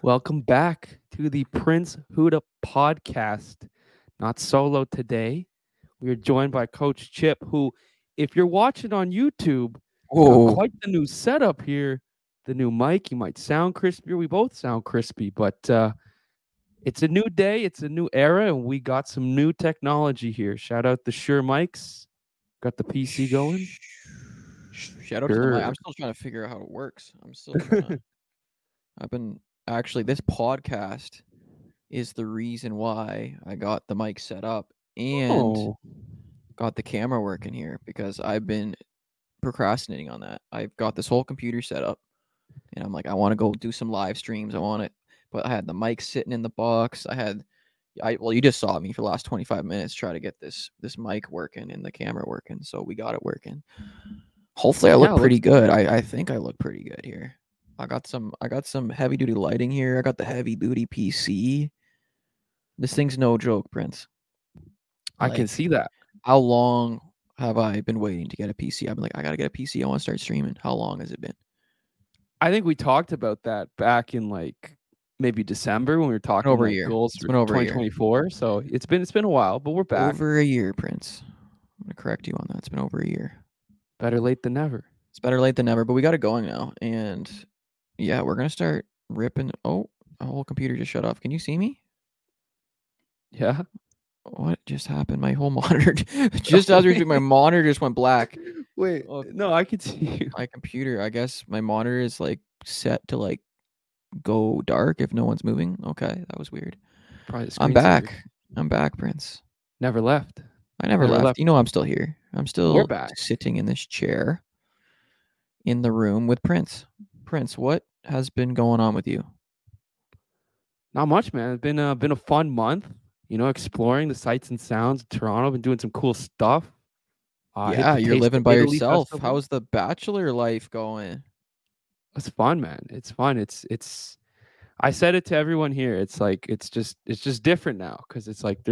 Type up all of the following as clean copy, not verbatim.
Welcome back to the Prince Huda podcast. Not solo today. We are joined by Coach Chip, who, if you're watching on YouTube, got Oh, quite the new setup here. The new mic, you might sound crispier. We both sound crispy, but it's a new day. It's a new era, and we got some new technology here. Shout out the Shure mics. Got the PC going. shout out to the mic. I'm Sure. still trying to figure out how it works. I'm still trying to. I've been actually. This podcast is the reason why I got the mic set up and Oh, got the camera working here because I've been procrastinating on that. I've got this whole computer set up, and I'm like, I want to go do some live streams. I want it, but I had the mic sitting in the box. Well, you just saw me for the last 25 minutes try to get this mic working and the camera working. So we got it working. Hopefully, I yeah. look pretty good. I think I look pretty good here. I got some heavy duty lighting here. I got the heavy duty PC. This thing's no joke, Prince. I can Like, see that. how long have I been waiting to get a PC? I've been like, I gotta get a PC. I want to start streaming. How long has it been? I think we talked about that back in like maybe December when we were talking Over a like year. goals It's for been over a year. 2024. So it's been a while, but we're back. Over a year, Prince. I'm gonna correct you on that. It's been over a year. Better late than never. It's better late than never, but we got it going now. And yeah, we're gonna start ripping. Oh, the whole computer just shut off. Can you see me? Yeah. What just happened? My whole monitor, just as we speak, my monitor just went black. Wait. Oh, No, I can see you. my computer, I guess my monitor is like set to like go dark if no one's moving. Okay, that was weird. Probably the I'm screensaver. back. I'm back, Prince. Never left. I never Never left. left. You know I'm still here. I'm We're still back. sitting in this chair in the room with Prince. Prince, what has been going on with you? Not much, man. It's been a fun month. Exploring the sights and sounds of Toronto. Been doing some cool stuff. Hit Yeah, the you're Taste living of by Italy yourself. Festival. How's the bachelor life going? It's fun, man. It's fun. It's. I said it to everyone here. It's like it's just different now because it's like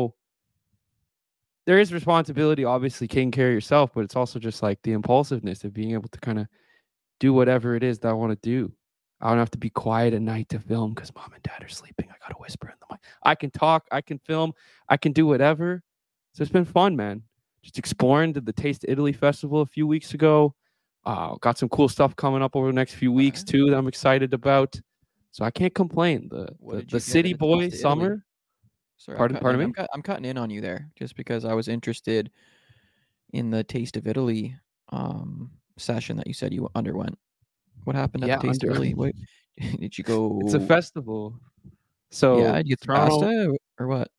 there is responsibility, obviously taking care of yourself, but it's also just like the impulsiveness of being able to kind of do whatever it is that I want to do. I don't have to be quiet at night to film because mom and dad are sleeping. I gotta whisper in the mic. I can talk, I can film, I can do whatever. So it's been fun, man. Just exploring. Did the Taste of Italy Festival a few weeks ago. Got some cool stuff coming up over the next few weeks too that I'm excited about. So I can't complain. The city boy summer. Sorry, Pardon me. I'm cutting in on you there just because I was interested in the Taste of Italy session that you said you underwent. What happened at Yeah, the Taste of Italy? Wait, did you go? it's a festival. Yeah, So did you get the Toronto. pasta or what?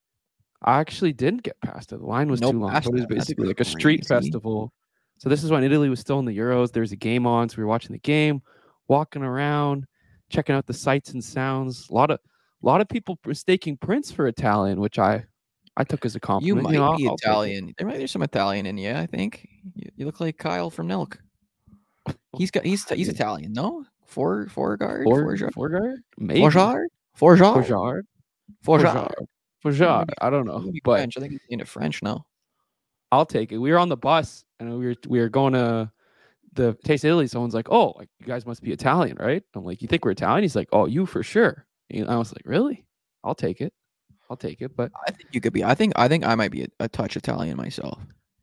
I actually didn't get pasta. The line was No too long. So it was pasta. That's basically like a street crazy. festival. So this is when Italy was still in the Euros. There was a game on, so we were watching the game, walking around, checking out the sights and sounds. A lot of people mistaking Prince for Italian, which I took as a You compliment. might be I'll take it. Italian. There's some Italian in you, I think. You look like Kyle from Nelk. He's Italian, no? Forgard? Forgard? Maybe. Forgard? Forgard? Forgard. Forgard. I don't know. But French. I think he's into French now. I'll take it. We were on the bus and we were going to the Taste of Italy. Someone's like, "Oh, like you guys must be Italian, right?" I'm like, "You think we're Italian?" He's like, "Oh, you for sure." And I was like, "Really? I'll take it. I'll take it." But I think you could be. I think I might be a touch Italian myself.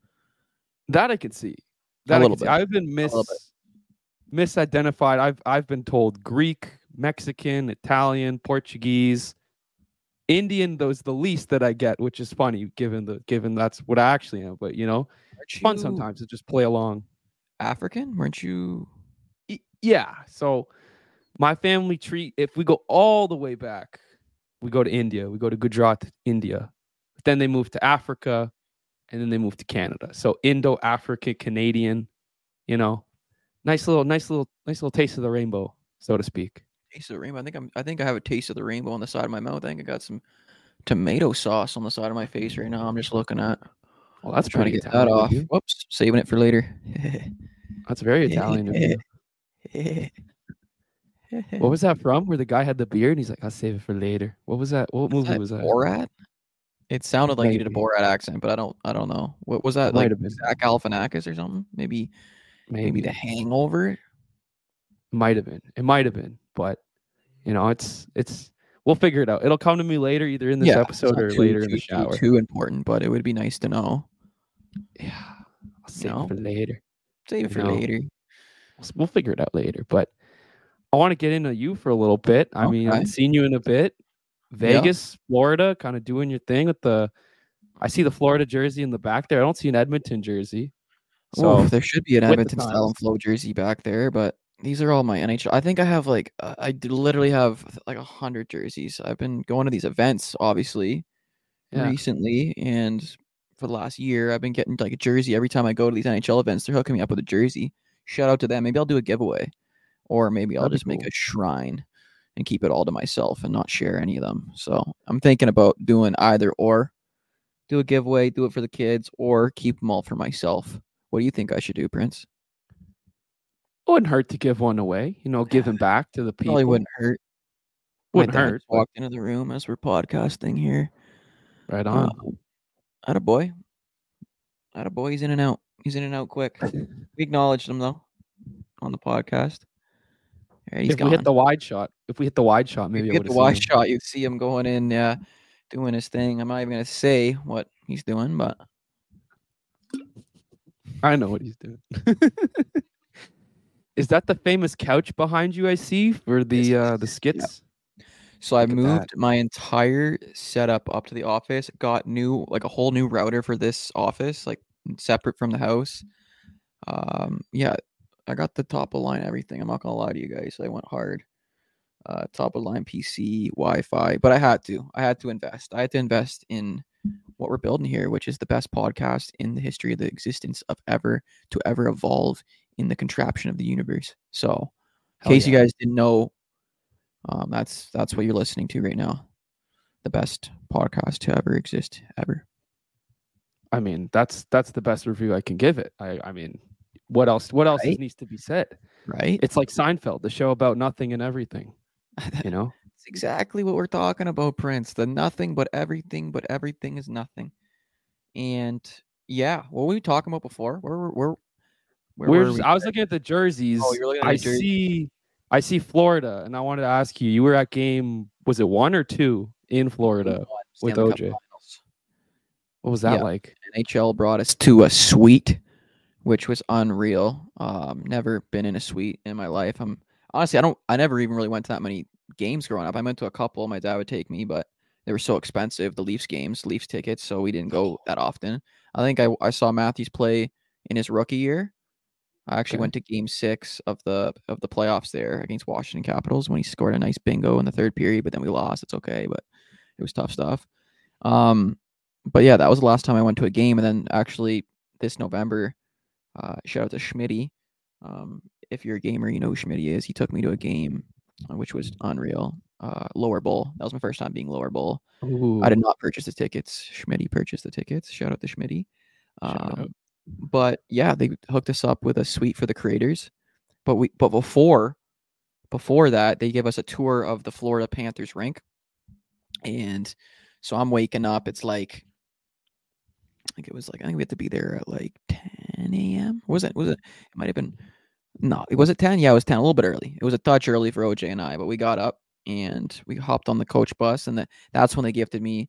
that I could see. A little bit. I've been misidentified. I've been told Greek, Mexican, Italian, Portuguese, Indian. Those the least that I get, which is funny given that's what I actually am. But it's fun sometimes to just play along. African? Weren't you? Yeah. So my family tree, if we go all the way back, we go to India. We go to Gujarat, India. But then they moved to Africa, and then they moved to Canada. So Indo-African, Canadian, nice little taste of the rainbow, so to speak. Taste of the rainbow. I think I have a taste of the rainbow on the side of my mouth. I think I got some tomato sauce on the side of my face right now. I'm just looking at. Well, that's trying to pretty get that Italian of off. you. Whoops, saving it for later. That's very Italian of you. What was that from? Where the guy had the beard and he's like, "I'll save it for later." What was that? What movie was that? Borat? It sounded like you did a Maybe. Borat accent, but I don't know. What was that? It Like might have been. Zach Galifianakis or something? Maybe The Hangover. Might have been. It might have been. But It's we'll figure it out. It'll come to me later, either in this Yeah, it's episode not or too later in the shower. too important, but it would be nice to know. Yeah, I'll You save it know, for later. save it for later. We'll figure it out later. But I want to get into you for a little bit. I mean, I Okay. haven't seen you in a bit. Vegas, Florida, kind of doing your thing with I see the Florida jersey in the back there. I don't see an Edmonton jersey. Oh, So there should be an with the Edmonton style times. and flow jersey back there, but these are all my NHL. I think I have literally have like 100 jerseys. I've been going to these events, obviously, Yeah. recently, and for the last year, I've been getting like a jersey every time I go to these NHL events. They're hooking me up with a jersey. Shout out to them. Maybe I'll do a giveaway, or maybe I'll That'd be just make cool. a shrine and keep it all to myself and not share any of them. So I'm thinking about doing either or. Do a giveaway, do it for the kids, or keep them all for myself. What do you think I should do, Prince? It wouldn't hurt to give one away, give them back to the people. Probably wouldn't hurt. Wouldn't My dad hurt. just walked into the room as we're podcasting here. Right on. Attaboy. Attaboy, he's in and out. He's in and out quick. We acknowledged him, though, on the podcast. All right, he's gone. We hit the wide shot, maybe If I you would get the wide shot, you'd see him going in, doing his thing. I'm not even going to say what he's doing, but I know what he's doing. Is that the famous couch behind you I see for the skits? Yeah. So I Look at moved that. my entire setup up to the office, got a whole new router for this office, like separate from the house. Yeah, I got the top of line everything. I'm not gonna lie to you guys. I went hard. Top of line PC, Wi-Fi, but I had to invest. I had to invest in what we're building here, which is the best podcast in the history of the existence of ever evolve in the contraption of the universe. So, in case you guys didn't know, that's what you're listening to right now. The best podcast to ever exist, ever. I mean, that's the best review I can give it. I mean, what else Right? needs to be said? Right? It's like Seinfeld, the show about nothing and everything. It's exactly what we're talking about, Prince. The nothing but everything is nothing. And yeah, what were we talking about before? Where were we? I was looking at the jerseys. Oh, you're looking at the jersey. I see Florida, and I wanted to ask you. You were at game, was it 1 or 2 in Florida with Stanley Cup OJ? Finals. What was that like? NHL brought us to a suite, which was unreal. Never been in a suite in my life. I never even really went to that many games growing up. I went to a couple. My dad would take me, but they were so expensive, the Leafs games, Leafs tickets, so we didn't go that often. I think I saw Matthews play in his rookie year. I actually went to game 6 of the playoffs there against Washington Capitals when he scored a nice bingo in the third period, but then we lost. It's okay, but it was tough stuff. But yeah, that was the last time I went to a game. And then actually this November, shout out to Schmitty. If you're a gamer, you know who Schmitty is. He took me to a game, which was unreal. Lower Bowl. That was my first time being Lower Bowl. Ooh. I did not purchase the tickets. Schmitty purchased the tickets. Shout out to Schmitty. But yeah, they hooked us up with a suite for the creators. But before that, they gave us a tour of the Florida Panthers rink. And so I'm waking up. It's like, I think we had to be there at like 10 a.m. Was it? It might have been. No, was it 10? Yeah, it was 10. A little bit early. It was a touch early for OJ and I, but we got up and we hopped on the coach bus, and that's when they gifted me.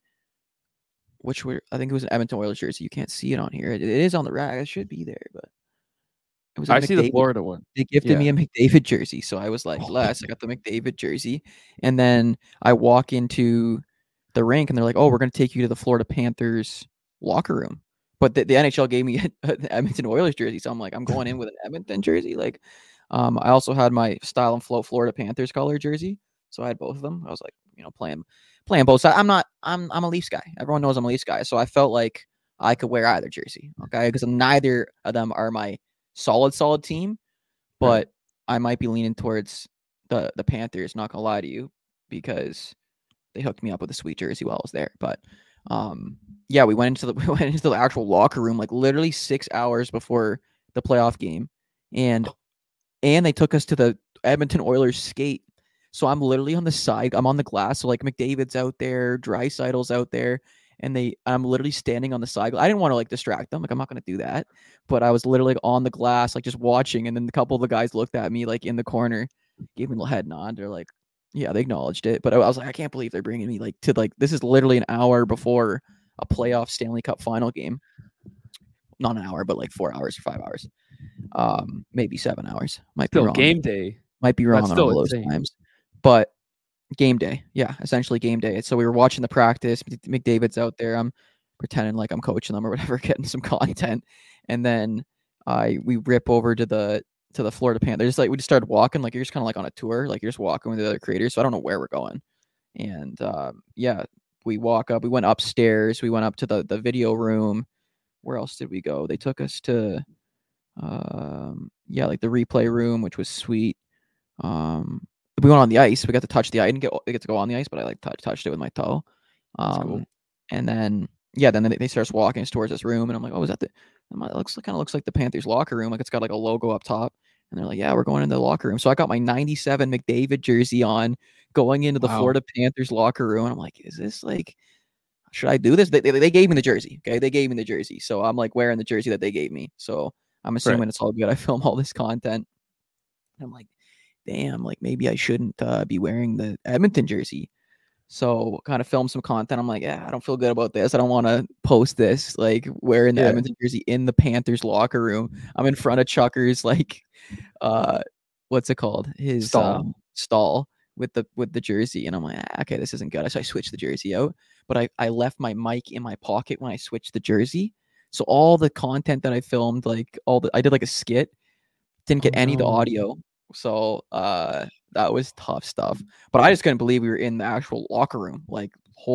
I think it was an Edmonton Oilers jersey. You can't see it on here. It is on the rack. It should be there, but it was. I see the Florida one. They gifted me a McDavid jersey, so I was like, I got the McDavid jersey, and then I walk into the rink, and they're like, "Oh, we're going to take you to the Florida Panthers locker room." But the NHL gave me an Edmonton Oilers jersey, so I'm like, I'm going in with an Edmonton jersey. Like, I also had my Style and Flow Florida Panthers color jersey, so I had both of them. I was like, playing both sides. I'm a Leafs guy. Everyone knows I'm a Leafs guy, so I felt like I could wear either jersey. Okay, because neither of them are my solid team, but I might be leaning towards the Panthers. Not gonna lie to you, because they hooked me up with a sweet jersey while I was there. But yeah, we went into the actual locker room like literally 6 hours before the playoff game, and they took us to the Edmonton Oilers skate. So I'm literally on the side. I'm on the glass. So like McDavid's out there, Draisaitl's out there, and I'm literally standing on the side. I didn't want to like distract them. Like, I'm not going to do that. But I was literally on the glass, like just watching. And then a couple of the guys looked at me like in the corner, gave me a little head nod. They're like, Yeah, they acknowledged it, but I was like, I can't believe they're bringing me like to like this is literally an hour before a playoff Stanley Cup final game. Not an hour, but like 4 hours or 5 hours. Maybe 7 hours. Might be Still wrong. game day. Might be That's wrong on still all those insane. times. But game day. Yeah, essentially game day. So we were watching the practice. McDavid's out there. I'm pretending like I'm coaching them or whatever, getting some content. And then we rip over to the Florida Panthers. Like we just started walking, like you're just kind of like on a tour, like you're just walking with the other creators. So I don't know where we're going. And yeah, we walk up. We went upstairs. We went up to the video room. Where else did we go? They took us to like the replay room, which was sweet. We went on the ice. We got to touch the ice. I didn't get to go on the ice, but I like touched it with my toe. Cool. And then then they start walking us towards this room, and I'm like, oh, is that the? It looks like the Panthers locker room. Like it's got like a logo up top, and they're like, yeah, we're going into the locker room. So I got my '97 McDavid jersey on, going into the Florida Panthers locker room, and I'm like, is this like? Should I do this? They gave me the jersey. Okay, they gave me the jersey, so I'm like wearing the jersey that they gave me. So I'm assuming it's all good. I film all this content. I'm like, damn, like maybe I shouldn't be wearing the Edmonton jersey. So kind of film some content. I'm like, yeah, I don't feel good about this. I don't want to post this, like wearing the Edmonton jersey in the Panthers locker room. I'm in front of Chucker's like what's it called? His stall with the jersey. And I'm like, okay, this isn't good. So I switched the jersey out. But I left my mic in my pocket when I switched the jersey. So all the content that I filmed, like I did like a skit, didn't get any of the audio. So that was tough stuff. But I just couldn't believe we were in the actual locker room. Like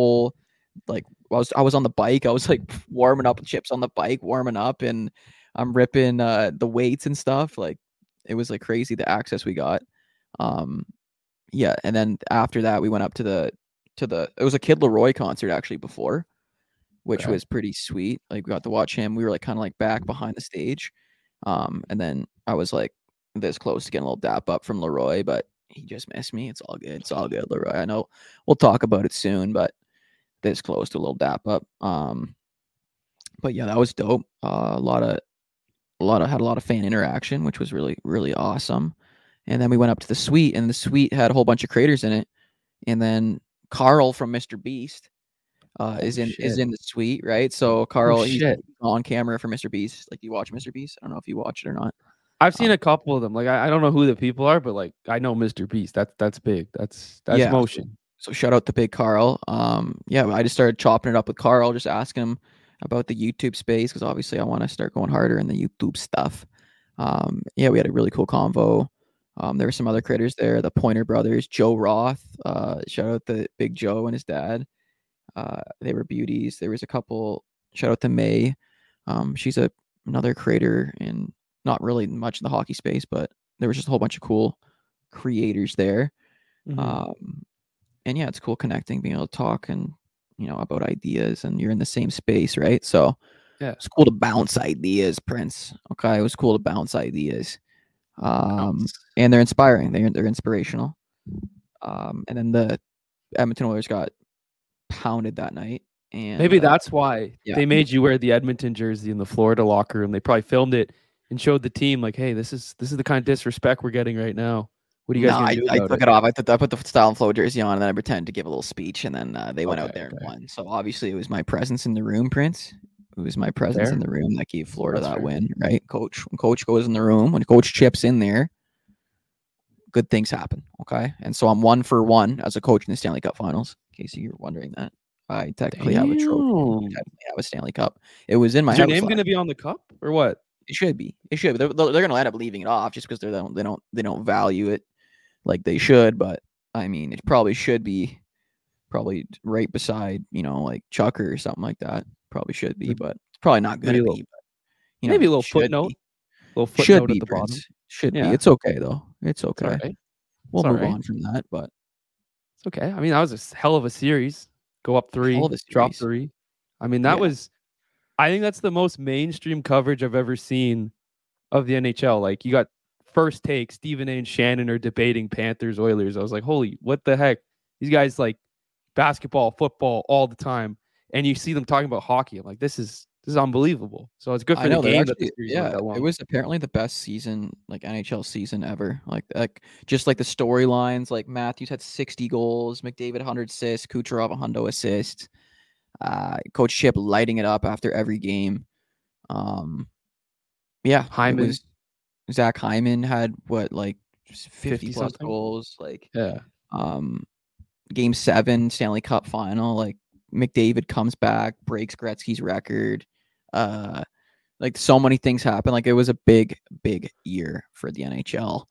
I was on the bike. I was like warming up chips on the bike, warming up, and I'm ripping the weights and stuff. Like it was like crazy the access we got. Yeah, and then after that we went up to it was a Kid Leroy concert actually before, which was pretty sweet. Like we got to watch him. We were like kind of like back behind the stage. And then I was like this close to getting a little dap up from Leroy, but he just missed me. It's all good. It's all good, Leroy. I know we'll talk about it soon, but this close to a little dap up. But yeah, that was dope. Had a lot of fan interaction, which was really, really awesome. And then we went up to the suite, and the suite had a whole bunch of creators in it. And then Carl from Mr. Beast is in the suite, right? So Carl, he's on camera for Mr. Beast. Like, you watch Mr. Beast? I don't know if you watch it or not. I've seen a couple of them. Like I don't know who the people are, but like I know Mr. Beast. That's big. That's motion. So shout out to Big Carl. I just started chopping it up with Carl, just asking him about the YouTube space because obviously I want to start going harder in the YouTube stuff. We had a really cool convo. There were some other creators there, the Pointer Brothers, Joe Roth. Shout out to Big Joe and his dad. They were beauties. There was a couple. Shout out to May. She's another creator in not really much in the hockey space, but there was just a whole bunch of cool creators there. Mm-hmm. And yeah, it's cool connecting, being able to talk and about ideas, and you're in the same space, right? So yeah, it's cool to bounce ideas, Prince. Okay, it was cool to bounce ideas. And they're inspiring. They're inspirational. And then the Edmonton Oilers got pounded that night. And maybe that's why they made you wear the Edmonton jersey in the Florida locker room. They probably filmed it and showed the team like, hey, this is the kind of disrespect we're getting right now. What are you guys gonna do about I took it off. I put the Style and Flow jersey on, and then I pretended to give a little speech, and then they went out there and won. So obviously it was my presence in the room, Prince. It was my presence in the room that gave Florida that win, right? When Coach goes in the room, when Coach chips in there, good things happen, okay? And so I'm 1 for 1 as a coach in the Stanley Cup Finals, in case you're wondering that. I technically have a trophy. I technically have a Stanley Cup. It was in my house. Is your name going to be on the cup or what? It should be. They're going to end up leaving it off just because they don't value it like they should. But I mean, it probably should be right beside like Chucker or something like that. Probably should be, but it's probably not going to be. But, maybe a little footnote. Should be at the bottom. Should be. It's okay though. It's okay. Right. We'll move on from that, but it's okay. I mean, that was a hell of a series. Go up 3, drop 3. I mean, that was. I think that's the most mainstream coverage I've ever seen of the NHL. Like, you got First Take, Stephen A. and Shannon are debating Panthers, Oilers. I was like, holy, what the heck? These guys like basketball, football all the time, and you see them talking about hockey. I'm like, this is This is unbelievable. So it's good I for the know they're game that the actually series went yeah, that it long. was apparently the best season, like, NHL season ever. Like, just, like, the storylines, like, Matthews had 60 goals, McDavid 100 assists, Kucherov 100 assists, Coach Chip lighting it up after every game. Um, yeah, it Hyman, was Zach Hyman had what, like, 50 50 plus something. goals, like, Yeah. um, game 7 Stanley Cup final, like, McDavid comes back, breaks Gretzky's record. Like, so many things happen. Like, it was a big, big year for the NHL.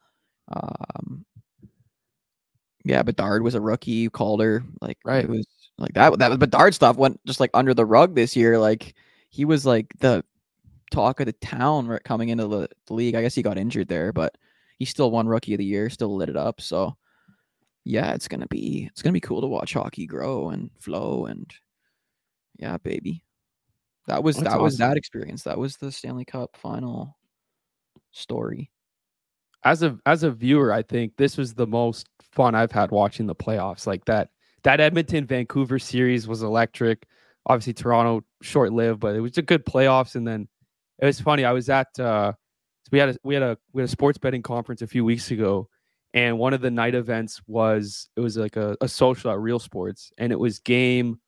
Yeah, Bedard was a rookie. Calder, like, it Right. was like that Bedard stuff went just like under the rug this year. Like, he was like the talk of the town coming into the league. I guess he got injured there, but he still won Rookie of the Year, still lit it up. So yeah, it's gonna be cool to watch hockey grow and flow, and yeah, baby. That's That was awesome. that experience. That was the Stanley Cup final story. As a viewer, I think this was the most fun I've had watching the playoffs. Like that Edmonton Vancouver series was electric. Obviously Toronto short lived, but it was a good playoffs. And then it was funny. I was at we had a sports betting conference a few weeks ago, and one of the night events was like a social at Real Sports, and it was game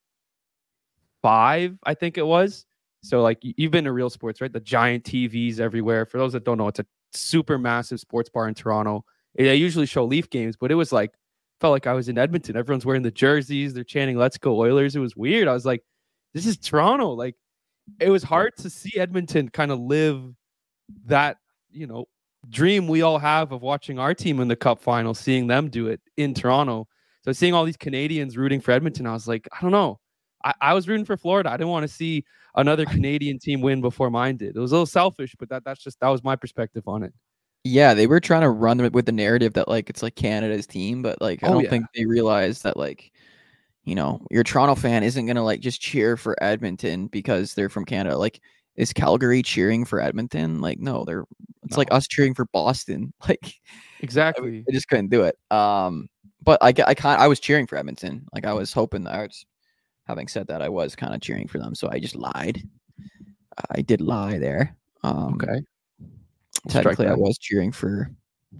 5, I think it was. So like you've been to Real Sports, right? The giant TVs everywhere. For those that don't know, it's a super massive sports bar in Toronto. They usually show Leaf games, but it was like felt like I was in Edmonton. Everyone's wearing the jerseys, they're chanting "Let's go Oilers." It was weird. I was like, this is Toronto. Like it was hard to see Edmonton kind of live that, you know, dream we all have of watching our team in the cup final, seeing them do it in Toronto. So seeing all these Canadians rooting for Edmonton, I was like, I don't know. I was rooting for Florida. I didn't want to see another Canadian team win before mine did. It was a little selfish, but that was my perspective on it. Yeah, they were trying to run with the narrative that like it's like Canada's team, but like I Oh don't yeah. think they realized that like, you know, your Toronto fan isn't gonna like just cheer for Edmonton because they're from Canada. Like, is Calgary cheering for Edmonton? Like, no, it's like No. us cheering for Boston. Like, Exactly. I just couldn't do it. But I was cheering for Edmonton. Like, I was hoping that having said that, I was kind of cheering for them. So I just lied. I did lie there. Okay. Strike Technically, I that. was cheering for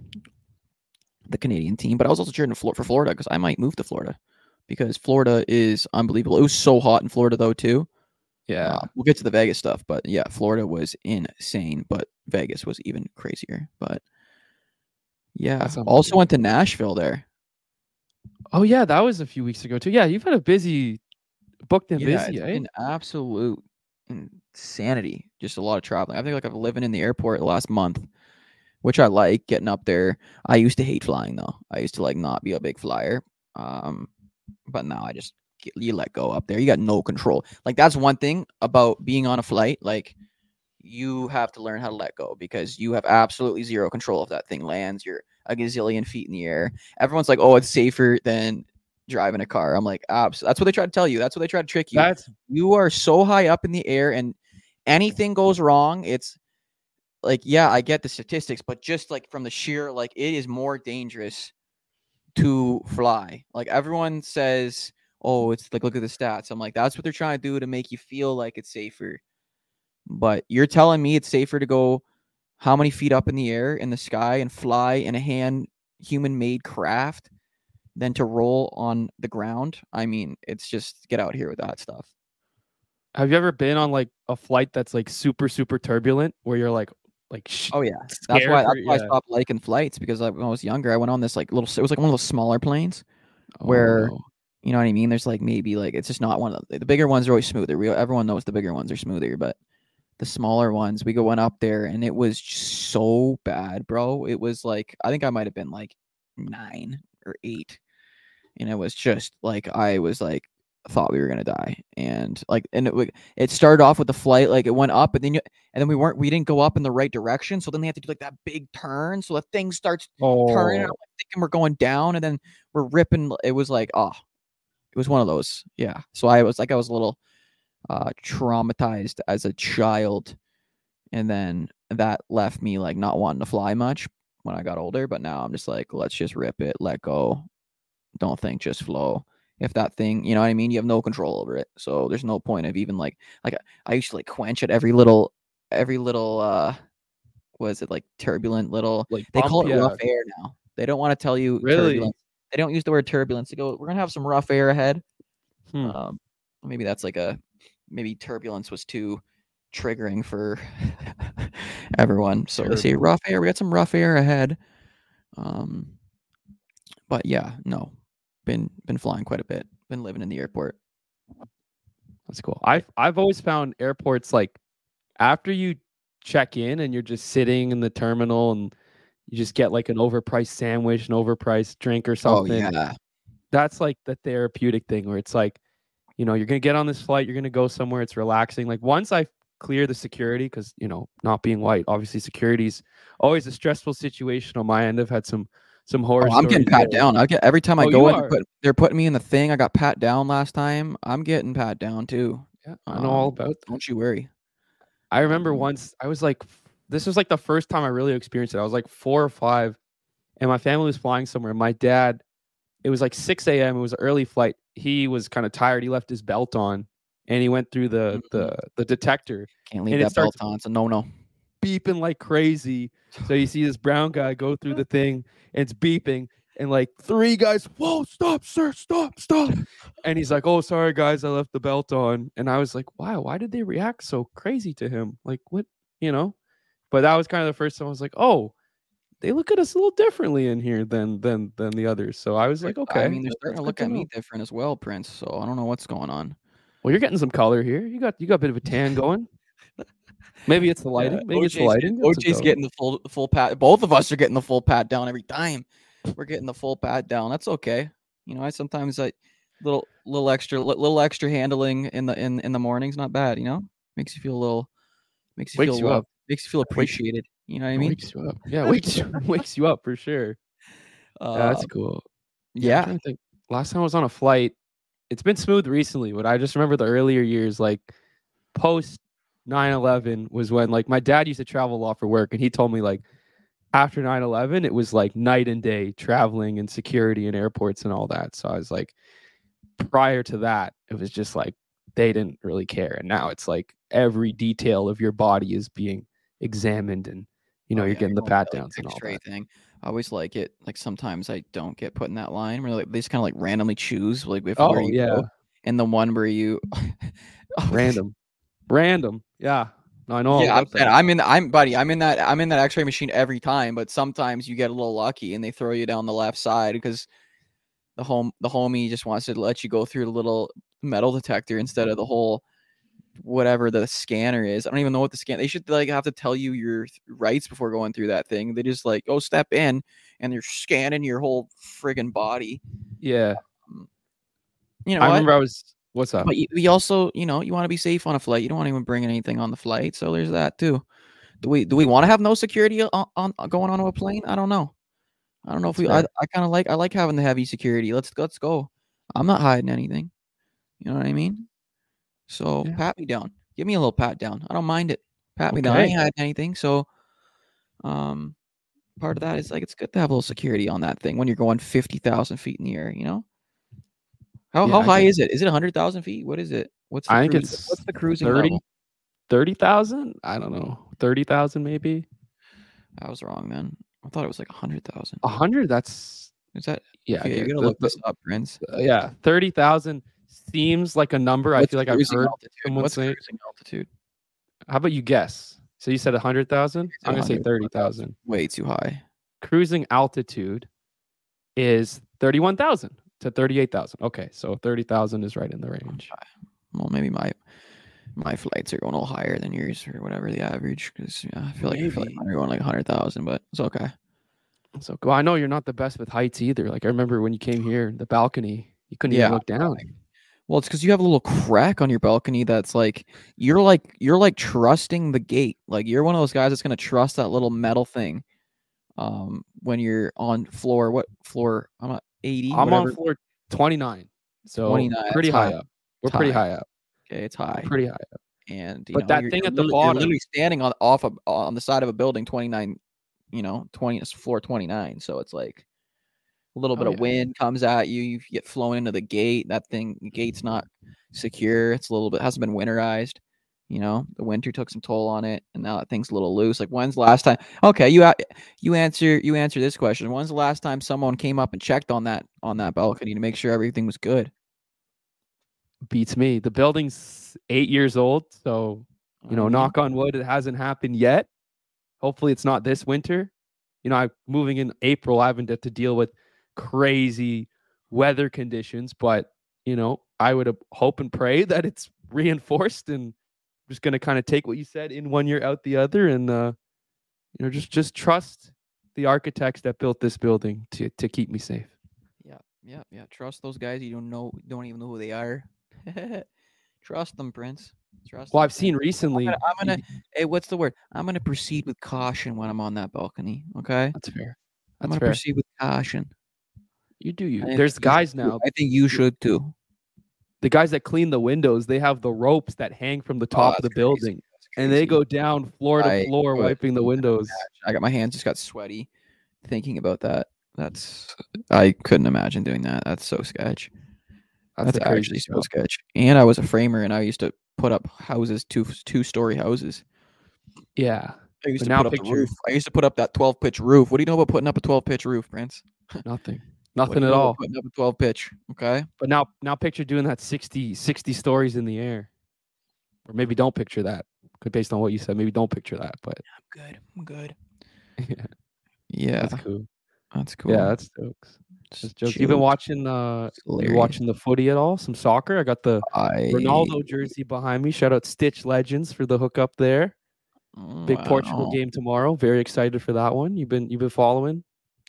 the Canadian team, but I was also cheering for Florida because I might move to Florida because Florida is unbelievable. It was so hot in Florida though too. Yeah. We'll get to the Vegas stuff, but yeah, Florida was insane, but Vegas was even crazier. But yeah, That's also went to unbelievable. Nashville there. Oh yeah, that was a few weeks ago too. Yeah, you've had a busy booked and Yeah, busy, it's eh? been absolute insanity. Just a lot of traveling. I think like I've living in the airport the last month, which I like getting up there. I used to hate flying though. I used to like not be a big flyer. But now I just you let go up there. You got no control. Like, that's one thing about being on a flight. Like, you have to learn how to let go because you have absolutely zero control if that thing lands. You're a gazillion feet in the air. Everyone's like, "Oh, it's safer than driving a car." I'm like, "That's what they try to tell you. That's what they try to trick you. That's You are so high up in the air, and anything goes wrong, it's like, yeah, I get the statistics, but just like from the sheer, like, it is more dangerous to fly. Like, everyone says, "Oh, it's like, look at the stats." I'm like, that's what they're trying to do to make you feel like it's safer. But you're telling me it's safer to go how many feet up in the air in the sky and fly in a human made craft than to roll on the ground? I mean, it's just get out here with that stuff. have you ever been on like a flight that's like super, super turbulent where you're Oh yeah, scared for that's why I yeah. stopped liking flights because when I was younger, I went on this like little. It was like one of those smaller planes Oh where, no. you know what I mean. There's like maybe like it's just not one of the bigger ones are always smoother. Everyone knows the bigger ones are smoother, but the smaller ones, went up there and it was just so bad, bro. It was like I think I might have been like 9 or 8, and it was just like I was like thought we were gonna die, and like it started off with the flight like it went up, and then we didn't go up in the right direction, so then they had to do like that big turn, so the thing starts turning, and I'm Oh, like thinking we're going down, and then we're ripping. It was like it was one of those, yeah. So I was a little traumatized as a child, and then that left me like not wanting to fly much when I got older. But now I'm just like, let's just rip it, let go, don't think, just flow. if that thing, you know what I mean? You have no control over it. So there's no point of even like I used to like quench at every little was it like turbulent little, Like they call bump, it rough yeah. air now. They don't want to tell you Really? turbulence. They don't use the word turbulence. They go, we're gonna have some rough air ahead. Hmm. Maybe that's like maybe turbulence was too triggering for everyone. So they say rough air. We got some rough air ahead. But yeah, no, been flying quite a bit. Been living in the airport. That's cool. I've always found airports like after you check in and you're just sitting in the terminal and you just get like an overpriced sandwich, an overpriced drink or Oh something. yeah. That's like the therapeutic thing where it's like, you know, you're gonna get on this flight, you're gonna go somewhere, it's relaxing. Like once I clear the security, because you know, not being white, obviously security's always a stressful situation on my end. I've had some horror Oh, I'm getting stories pat there. down. I get every time I Oh, go you in, are? they're putting me in the thing. I got pat down last time. I'm getting pat down too. Yeah, I know all about that. Don't you worry. I remember once I was like, this was like the first time I really experienced it. I was like 4 or 5, and my family was flying somewhere. My dad, it was like 6 a.m. It was an early flight. He was kind of tired. He left his belt on, and he went through the Mhm. the detector, Can't leave and it that belt starts on. It's a no. beeping like crazy. So you see this brown guy go through the thing, and it's beeping, and like 3 guys, whoa, stop, sir, stop. And he's like, oh, sorry, guys, I left the belt on. And I was like, wow, why did they react so crazy to him? Like, what, you know? But that was kind of the first time I was like, oh, they look at us a little differently in here than the others. So I was like, I okay, mean, they're starting that's to good look to at me know. different as well, Prince. So I don't know what's going on. Well, you're getting some color here. You got a bit of a tan going. Maybe it's the Yeah, lighting. Maybe it's the lighting. That's a OJ's color. getting the full pat. Both of us are getting the full pat down every time. We're getting the full pat down. That's okay. You know, I sometimes little extra handling in the morning's not bad. You know, makes you feel a little, makes you Wakes feel you loved, up. makes you feel Wakes appreciated. You know what I it mean? wakes you up. Yeah, wakes you up for sure. Yeah, Uh, that's cool. Yeah, I'm yeah. trying to think. Last time I was on a flight, it's been smooth recently, but I just remember the earlier years, like post 9/11 was when like my dad used to travel a lot for work, and he told me like after 9/11 it was like night and day traveling and security and airports and all that. So I was like, prior to that, it was just like they didn't really care, and now it's like every detail of your body is being examined, and you know Oh you're yeah, getting you're the going through pat that like downs and all X-ray that. thing. I always like it. Like sometimes I don't get put in that line where like they just kind of like randomly choose like if where Oh you yeah, go, and the one where you random. Yeah, no, I know all Yeah, I'm about saying that. I'm in that X-ray machine every time, but sometimes you get a little lucky and they throw you down the left side because the homie just wants to let you go through the little metal detector instead of the whole whatever the scanner is. I don't even know what the scan. They should like have to tell you your rights before going through that thing. They just like go step in and they're scanning your whole friggin' body. Yeah, Um, You know I what? remember I was. What's up? But we also, you know, you want to be safe on a flight. You don't want anyone bringing anything on the flight. So there's that too. Do we want to have no security on going onto a plane? I don't know. I don't know if That's we. I fair. kind of like having the heavy security. Let's go. I'm not hiding anything. You know what I mean? So Yeah. pat me down. Give me a little pat down. I don't mind it. Pat me down. I Okay. ain't hiding anything. So um, part of that is like it's good to have a little security on that thing when you're going 50,000 feet in the air. You know Yeah, how I high get. is it? Is it 100,000 feet? What is it? What's the I think cruise? it's What's the cruising 30 level? 30,000. I don't know, 30,000 maybe. I was wrong then. I thought it was like 100,000. 100. That's Is that yeah. I okay? You're get gonna the, look this up, Prince. yeah. 30,000 seems like a number. I What's feel like I've cruising heard altitude? someone What's say. cruising altitude? How about you guess? So you said 100,000. Is it I'm gonna say 100? Oh, that's 30,000. way too high. Cruising altitude is 31,000 to 38,000. Okay, so 30,000 is right in the range. Well, maybe my flights are going a little higher than yours or whatever the average. Because yeah, I feel like Maybe. mine are going like 100,000, but it's okay. So well, I know you're not the best with heights either. Like I remember when you came here, the balcony, you couldn't even Yeah. look down. Well, it's because you have a little crack on your balcony that's like you're like trusting the gate. Like you're one of those guys that's gonna trust that little metal thing. When you're on floor, what floor? I'm at 80, I'm on whatever. floor 29, so 29. That's pretty high. high up. We're It's pretty high. high up. Okay, it's We're high. pretty high up. And you But know that thing at the you're literally bottom, standing on the side of a building 29, you know, 20 floor 29. So it's like A little bit Oh, of wind comes at you. You get flown into the gate. The gate's not secure. It's a little bit hasn't been winterized. The winter took some toll on it, and now that thing's a little loose. Like, when's the last time? Okay, you answer this question. When's the last time someone came up and checked on that balcony to make sure everything was good? beats me. The building's 8 years old, so knock on wood, it hasn't happened yet. Hopefully, it's not this winter. I'm moving in April. I haven't had to deal with crazy weather conditions, but I would hope and pray that it's reinforced, and just going to kind of take what you said in one year, out the other, and just trust the architects that built this building to keep me safe. Yeah. Trust those guys. You don't even know who they are. Trust them, Prince. Trust. Well, them, I've seen Prince. recently. I'm gonna. Hey, what's the word? I'm gonna proceed with caution when I'm on that balcony. Okay. That's fair. I'm gonna proceed with caution. You do you. There's guys now. I think you should too. The guys that clean the windows, they have the ropes that hang from the top of the building, and they go down floor to floor wiping the windows. My hands just got sweaty thinking about that. I couldn't imagine doing that. That's so sketch. That's actually so sketch. And I was a framer, and I used to put up houses, two-story houses. Yeah. I used to put up the roof. I used to put up that 12-pitch roof. What do you know about putting up a 12-pitch roof, Prince? Nothing at all. Putting up a 12-pitch, okay? But now picture doing that 60 stories in the air. Or maybe don't picture that. Based on what you said, maybe don't picture that. But I'm good. Yeah. That's cool. That's cool. Yeah, that's jokes. Just jokes. You've been watching you watching the footy at all? Some soccer? I got the Ronaldo jersey behind me. Shout out Stitch Legends for the hookup there. Big Portugal game tomorrow. Very excited for that one. You've been following?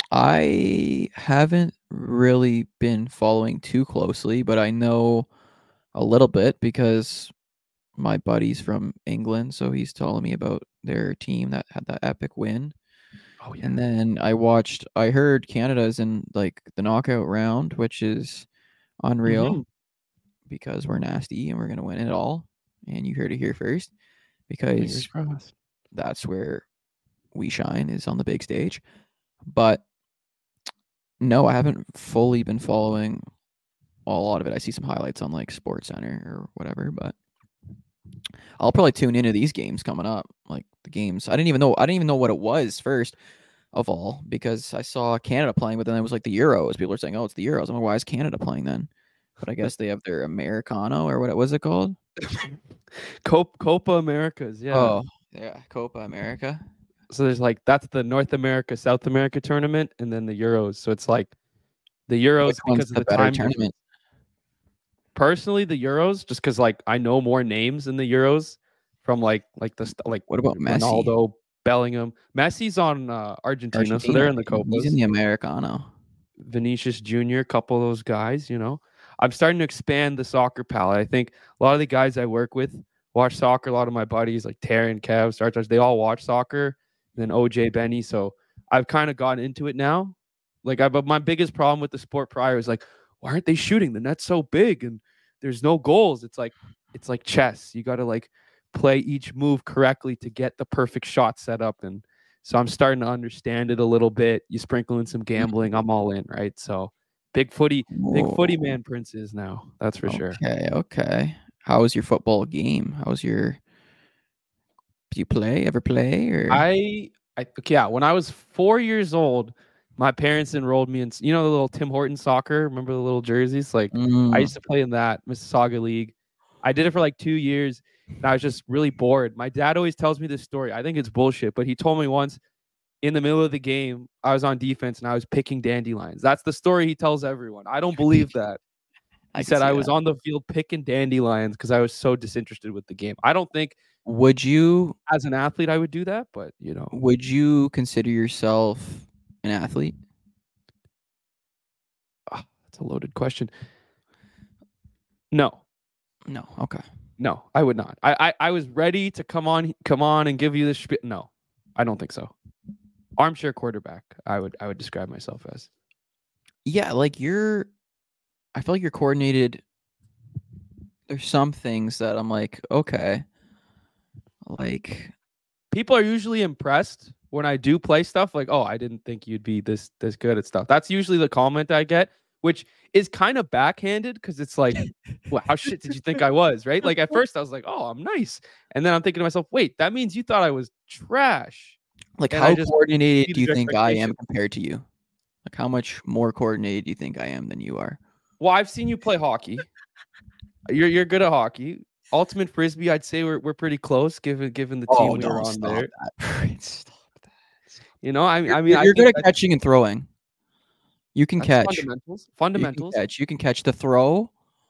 I haven't really been following too closely, but I know a little bit because my buddy's from England, so he's telling me about their team that had that epic win. Oh, yeah. And then I heard Canada's in like the knockout round, which is unreal because we're nasty and we're going to win it all. And you heard it here first because that's where we shine, is on the big stage. But no, I haven't fully been following a lot of it. I see some highlights on like SportsCenter or whatever, but I'll probably tune into these games coming up, like the games. I didn't even know what it was first of all, because I saw Canada playing, but then it was like the Euros. People are saying, "Oh, it's the Euros." I'm like, "Why is Canada playing then?" But I guess they have their Americano, or what was it called? Copa Americas. Yeah. Oh, yeah, Copa America. So there's that's the North America, South America tournament, and then the Euros. So it's like the Euros because of the time tournament. Personally, the Euros, just because I know more names in the Euros from what about Messi? Ronaldo, Bellingham. Messi's on Argentina, so they're in the Copas. He's in the Americano. Vinicius Jr., a couple of those guys. I'm starting to expand the soccer palette. I think a lot of the guys I work with watch soccer. A lot of my buddies like Terry and Kev, Startouch, they all watch soccer. And then OJ, Benny. So I've kind of gotten into it now. But my biggest problem with the sport prior is why aren't they shooting? The net's so big and there's no goals. It's like chess. You got to play each move correctly to get the perfect shot set up. And so I'm starting to understand it a little bit. You sprinkle in some gambling, I'm all in, right? So big footy man Prince is now. That's for sure. Okay. How was your football game? Do you ever play? Or when I was 4 years old, my parents enrolled me in, the little Tim Horton soccer. Remember the little jerseys? I used to play in that Mississauga League. I did it for 2 years, and I was just really bored. My dad always tells me this story. I think it's bullshit, but he told me once in the middle of the game, I was on defense and I was picking dandelions. That's the story he tells everyone. I don't believe that. He said I was on the field picking dandelions because I was so disinterested with the game. I don't think would you, as an athlete, I would do that, but would you consider yourself an athlete? That's a loaded question. No. Okay. No, I would not. I was ready to come on and give you this. No, I don't think so. Armchair quarterback, I would describe myself as. Yeah, I feel like you're coordinated. There's some things that I'm like, okay. People are usually impressed when I do play stuff, like, oh, I didn't think you'd be this good at stuff. That's usually the comment I get, which is kind of backhanded because it's like, well, how shit did you think I was, right? Like at first I was like, oh, I'm nice, and then I'm thinking to myself, wait, that means you thought I was trash. Like, And I how just coordinated do exceeded you your think I am expectations. compared to you? Like, how much more coordinated do you think I am than you are? Well, I've seen you play hockey. You're good at hockey. Ultimate frisbee, I'd say we're pretty close given the team we were on there. Stop that. You know, I mean, I You're think good at catching and throwing. You can that's catch. fundamentals. You can Fundamentals. catch. You can catch the throw.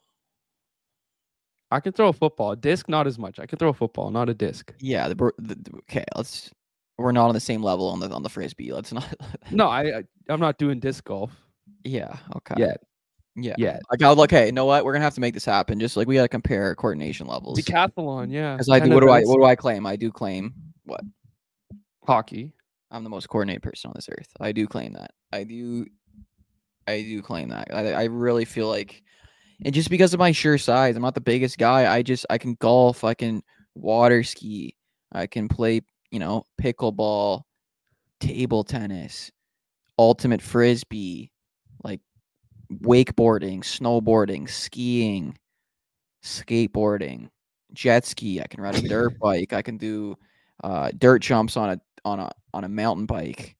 I can throw a football. A disc, not as much. I can throw a football, not a disc. Yeah. Okay. We're not on the same level on the frisbee. Let's not. No, I'm not doing disc golf Yeah. Okay. yet. Yeah. Yet. Like, I was like, hey, you know what? We're gonna have to make this happen. Just like we gotta compare coordination levels. Decathlon, yeah. Because I do. 10 What events, do I claim? I do claim what? hockey. I'm the most coordinated person on this earth. I do claim that. I do claim that. I really feel like, and just because of my sheer size, I'm not the biggest guy. I can golf. I can water ski. I can play, pickleball, table tennis, ultimate frisbee, like wakeboarding, snowboarding, skiing, skateboarding, jet ski. I can ride a dirt bike. I can do dirt jumps on a mountain bike.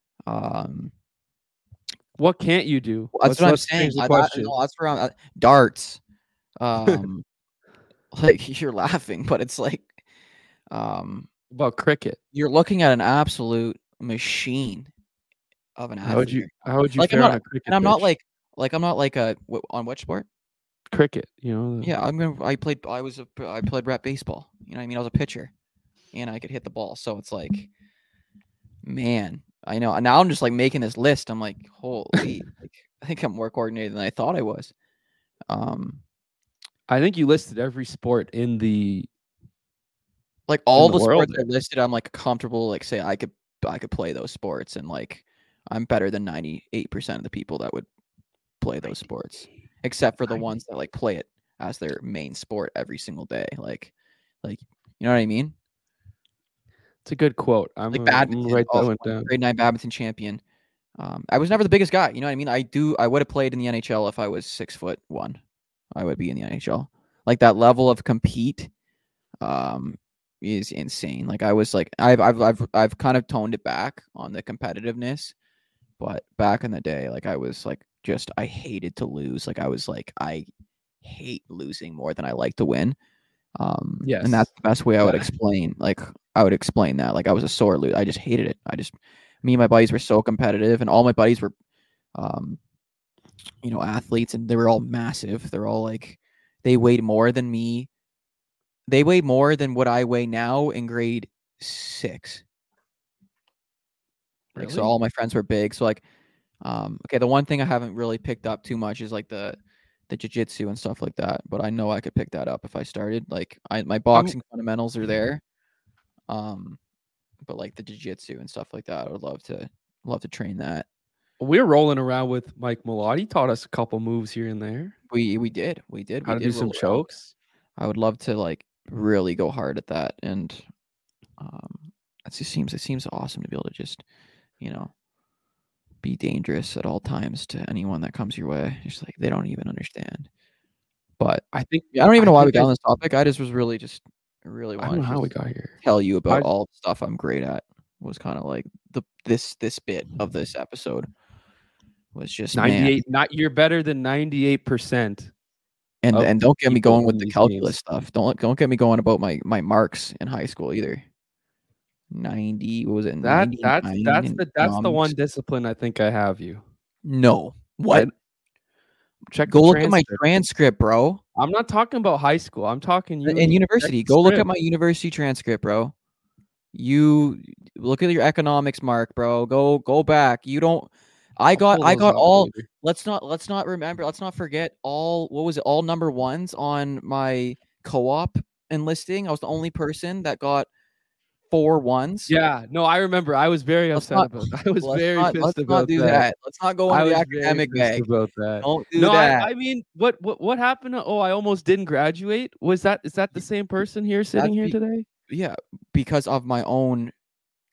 What can't you do? That's what I'm saying. That's where darts. Like, you're laughing, but it's like, About cricket. you're looking at an absolute machine of an athlete. How would you Like, fare on a cricket I'm not pitch? I'm not on which sport? Cricket, you know. Yeah, I played rep baseball. You know what I mean? I was a pitcher, and I could hit the ball. So it's like, man, I know. Now I'm just like making this list. I'm like, holy, like, I think I'm more coordinated than I thought I was. I think you listed every sport in the like all the the world sports I listed. I'm like comfortable. Like, say I could play those sports, and like I'm better than 98% of the people that would play those sports, except for the ones that like play it as their main sport every single day. Like, you know what I mean? It's a good quote. I'm Like gonna badminton, write that also one down. grade 9 badminton champion. I was never the biggest guy. You know what I mean? I would have played in the NHL if I was 6'1". I would be in the NHL. Like, that level of compete is insane. Like, I was like, I've kind of toned it back on the competitiveness, but back in the day, like, I was like, just, I hated to lose. Like, I was like, I hate losing more than I like to win. Yes. And that's the best way I would explain. Like, I would explain that. Like, I was a sore loser. I just hated it. Me and my buddies were so competitive, and all my buddies were, athletes, and they were all massive. They're all like, they weighed more than me. They weighed more than what I weigh now in grade 6. Like, so all my friends were big. So like, okay, the one thing I haven't really picked up too much is like the jiu-jitsu and stuff like that. But I know I could pick that up if I started. Like, my boxing fundamentals are there. But like the jiu-jitsu and stuff like that, I would love to train that. We're rolling around with Mike Malott. He taught us a couple moves here and there. We did. How to do some chokes. I would love to like really go hard at that, and it seems awesome to be able to just, be dangerous at all times to anyone that comes your way. It's like they don't even understand. But I think I don't even know why we got on this topic. I just was really I don't know how we got here. Tell you about all the stuff I'm great at. Was kind of like this bit of this episode was just 98. Not you're better than 98%. And don't get me going with the calculus stuff. Don't get me going about my marks in high school either. 90, what was it? That's the one discipline I think I have you. No. What? Check. Go look at my transcript, bro. I'm not talking about high school. I'm talking in university. Go look at my university transcript, bro. You look at your economics mark, bro. Go back. You don't. I got all. Let's not forget all. What was it? All number ones on my co-op enlisting. I was the only person that got 4 1s. Yeah, no, I remember. I was very upset about that. I was very pissed about that. Let's not go into the academic bag about that. Don't do that. I mean, what happened? I almost didn't graduate. Is that the same person here sitting here today? Yeah, because of my own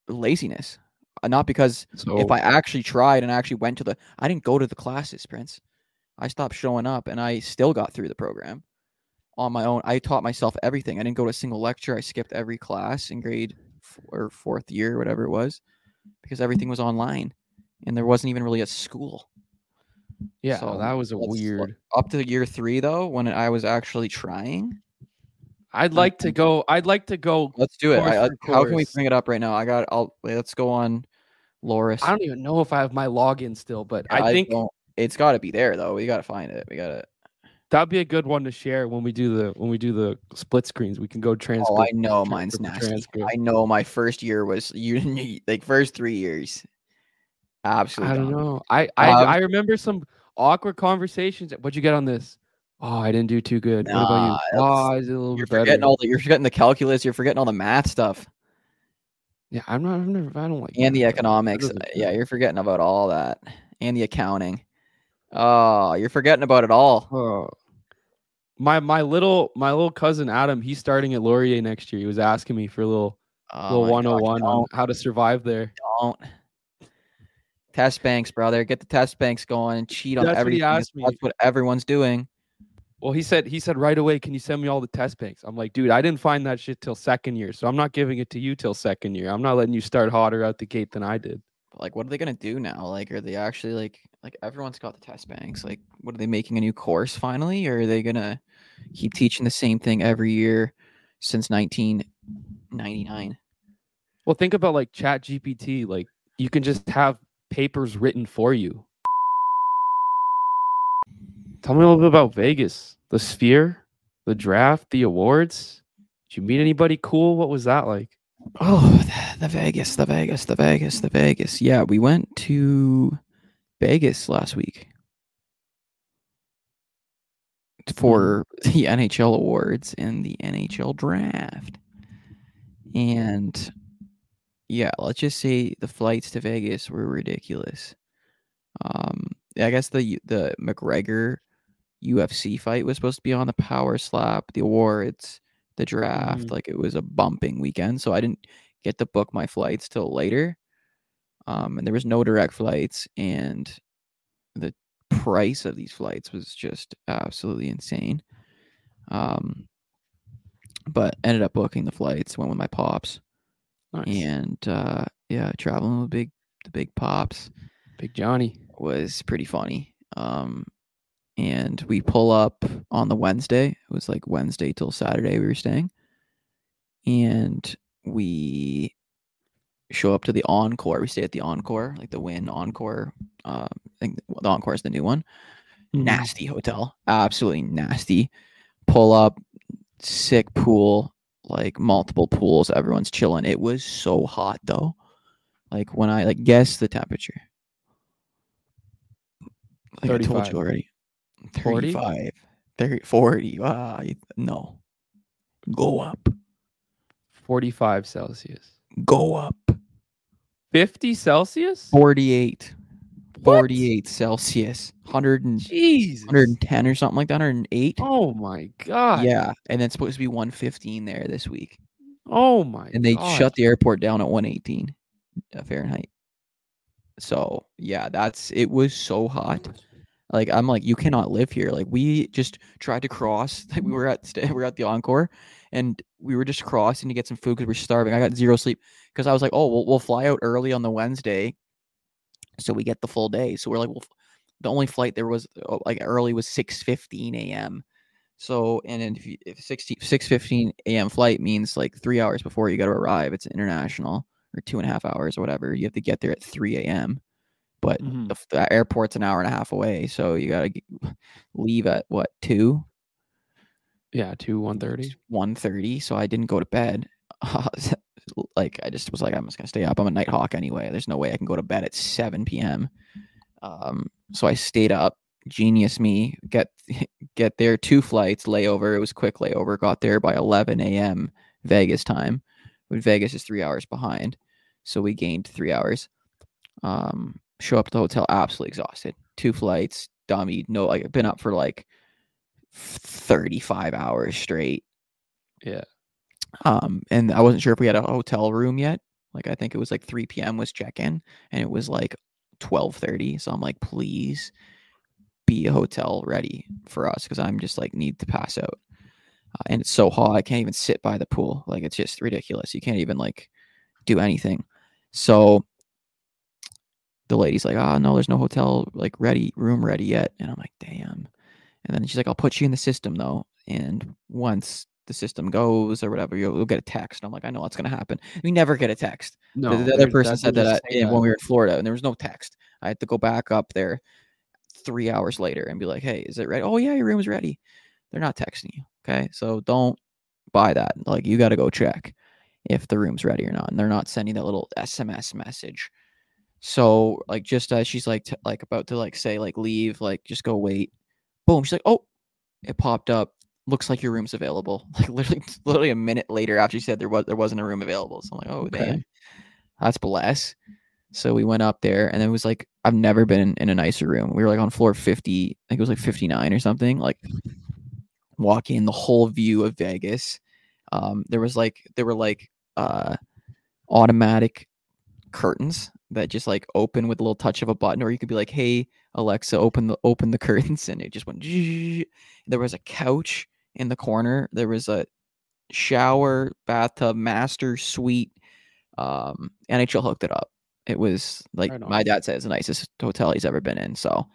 laziness. Not because if So I actually tried and I actually went to I didn't go to the classes, Prince. I stopped showing up and I still got through the program on my own. I taught myself everything. I didn't go to a single lecture. I skipped every class in grade or fourth year, whatever it was, because everything was online and there wasn't even really a school. yeah, So that was a that's weird. up to year 3 though, when I was actually trying. I'd like to go. Let's do it. Course for How can we course. bring it up right now? Let's go on Loris. I don't even know if I have my login still, but I I think don't. It's got to be there though. We got to find it. We got to. that'd be a good one to share when we do the split screens. We can go Oh, I transcript. know mine's transcript to nasty. transcript. I know my first year was like first 3 years. Absolutely I don't done. know. I remember some awkward conversations. What'd you get on this? Oh, I didn't do too good. What about you? Oh, I did a little bit better. You're forgetting the calculus. You're forgetting all the math stuff. Yeah, I'm never. I don't like. And math, the economics. Yeah, you're forgetting about all that. And the accounting. Oh, you're forgetting about it all. Oh. My little cousin Adam, he's starting at Laurier next year. He was asking me for a little Oh my 101 gosh, on how to survive there. don't. Test banks, brother. Get the test banks going and cheat on That's what he everything. asked me. That's what everyone's doing. Well, he said right away, can you send me all the test banks? I'm like, dude, I didn't find that shit till second year, so I'm not giving it to you till second year. I'm not letting you start hotter out the gate than I did. Like, what are they gonna do now? Like, are they actually like everyone's got the test banks? Like, what are they making a new course finally, or are they gonna keep teaching the same thing every year since 1999? Well, think about like Chat GPT. Like, you can just have papers written for you. Tell me a little bit about Vegas, the Sphere, the draft, the awards. Did you meet anybody cool? What was that like? Oh, the Vegas. Yeah, we went to Vegas last week for the NHL awards and the NHL draft. And yeah, let's just say the flights to Vegas were ridiculous. I guess the McGregor UFC fight was supposed to be on the Power Slap, the awards, the draft. Like, it was a bumping weekend, so I didn't get to book my flights till later. And there was no direct flights, and the price of these flights was just absolutely insane. But ended up booking the flights, went with my pops. Nice. And yeah, traveling with the big pops. Big Johnny. Was pretty funny. And we pull up on the Wednesday. It was like Wednesday till Saturday we were staying. And we show up to the Encore. We stay at the Encore, like the Wynn Encore. I think the Encore is the new one. Nasty hotel. Absolutely nasty. Pull up, sick pool, like multiple pools. Everyone's chilling. It was so hot though. Like, when I guess the temperature. Like 35. I told you already. 35. 30, 40. No. Go up. 45 Celsius. Go up. 50 Celsius? 48. What? 48 Celsius. Jesus. 110 or something like that. 108. Oh my God. Yeah. And then it's supposed to be 115 there this week. Oh my God. And they shut the airport down at 118 Fahrenheit. So yeah, it was so hot. Like, I'm like, you cannot live here. Like, we just tried to cross. Like, we were at the Encore, and we were just crossing to get some food because we're starving. I got zero sleep because I was like, oh, we'll fly out early on the Wednesday, so we get the full day. So we're like, well, the only flight there was like early was 6:15 a.m. So, and if 6:15 a.m. flight means like 3 hours before you got to arrive, it's international, or 2.5 hours or whatever. You have to get there at 3 a.m. But the airport's an hour and a half away, so you gotta leave at what, 2? Yeah, 1:30. 1:30. So I didn't go to bed. Like, I just was like, I'm just gonna stay up. I'm a night hawk anyway. There's no way I can go to bed at 7 p.m. So I stayed up. Genius me. Get there 2 flights, layover. It was quick layover. Got there by 11 a.m. Vegas time. But Vegas is 3 hours behind, so we gained 3 hours. Show up at the hotel absolutely exhausted. 2 flights, dummy. No, like, I've been up for like 35 hours straight. Yeah. And I wasn't sure if we had a hotel room yet. Like I think it was like 3 p.m. was check-in, and it was like 12:30. So I'm like, please be a hotel ready for us because I'm just like need to pass out. And it's so hot, I can't even sit by the pool. Like it's just ridiculous. You can't even like do anything. So the lady's like, oh no, there's no hotel like room ready yet. And I'm like, damn. And then she's like, I'll put you in the system though. And once the system goes or whatever, you'll get a text. And I'm like, I know what's gonna happen. We never get a text. No, The other person said they'll just that say that. when we were in Florida, and there was no text. I had to go back up there 3 hours later and be like, hey, is it ready? Oh yeah, your room's ready. They're not texting you. Okay, so don't buy that. Like you got to go check if the room's ready or not, and they're not sending that little SMS message. So like just as she's like like about to like say like leave, like just go wait. Boom, she's like, oh, it popped up. Looks like your room's available. Like literally a minute later after she said there wasn't a room available. So I'm like, oh Okay. damn, that's bless. So we went up there, and it was like I've never been in a nicer room. We were like on floor 50, I think it was like 59 or something. Like walk in, the whole view of Vegas. There were like automatic curtains that just like open with a little touch of a button, or you could be like, hey Alexa, open the curtains, and it just went. There was a couch in the corner. There was a shower, bathtub, master suite. NHL hooked it up. It was like Right my on. dad says the nicest hotel he's ever been in. So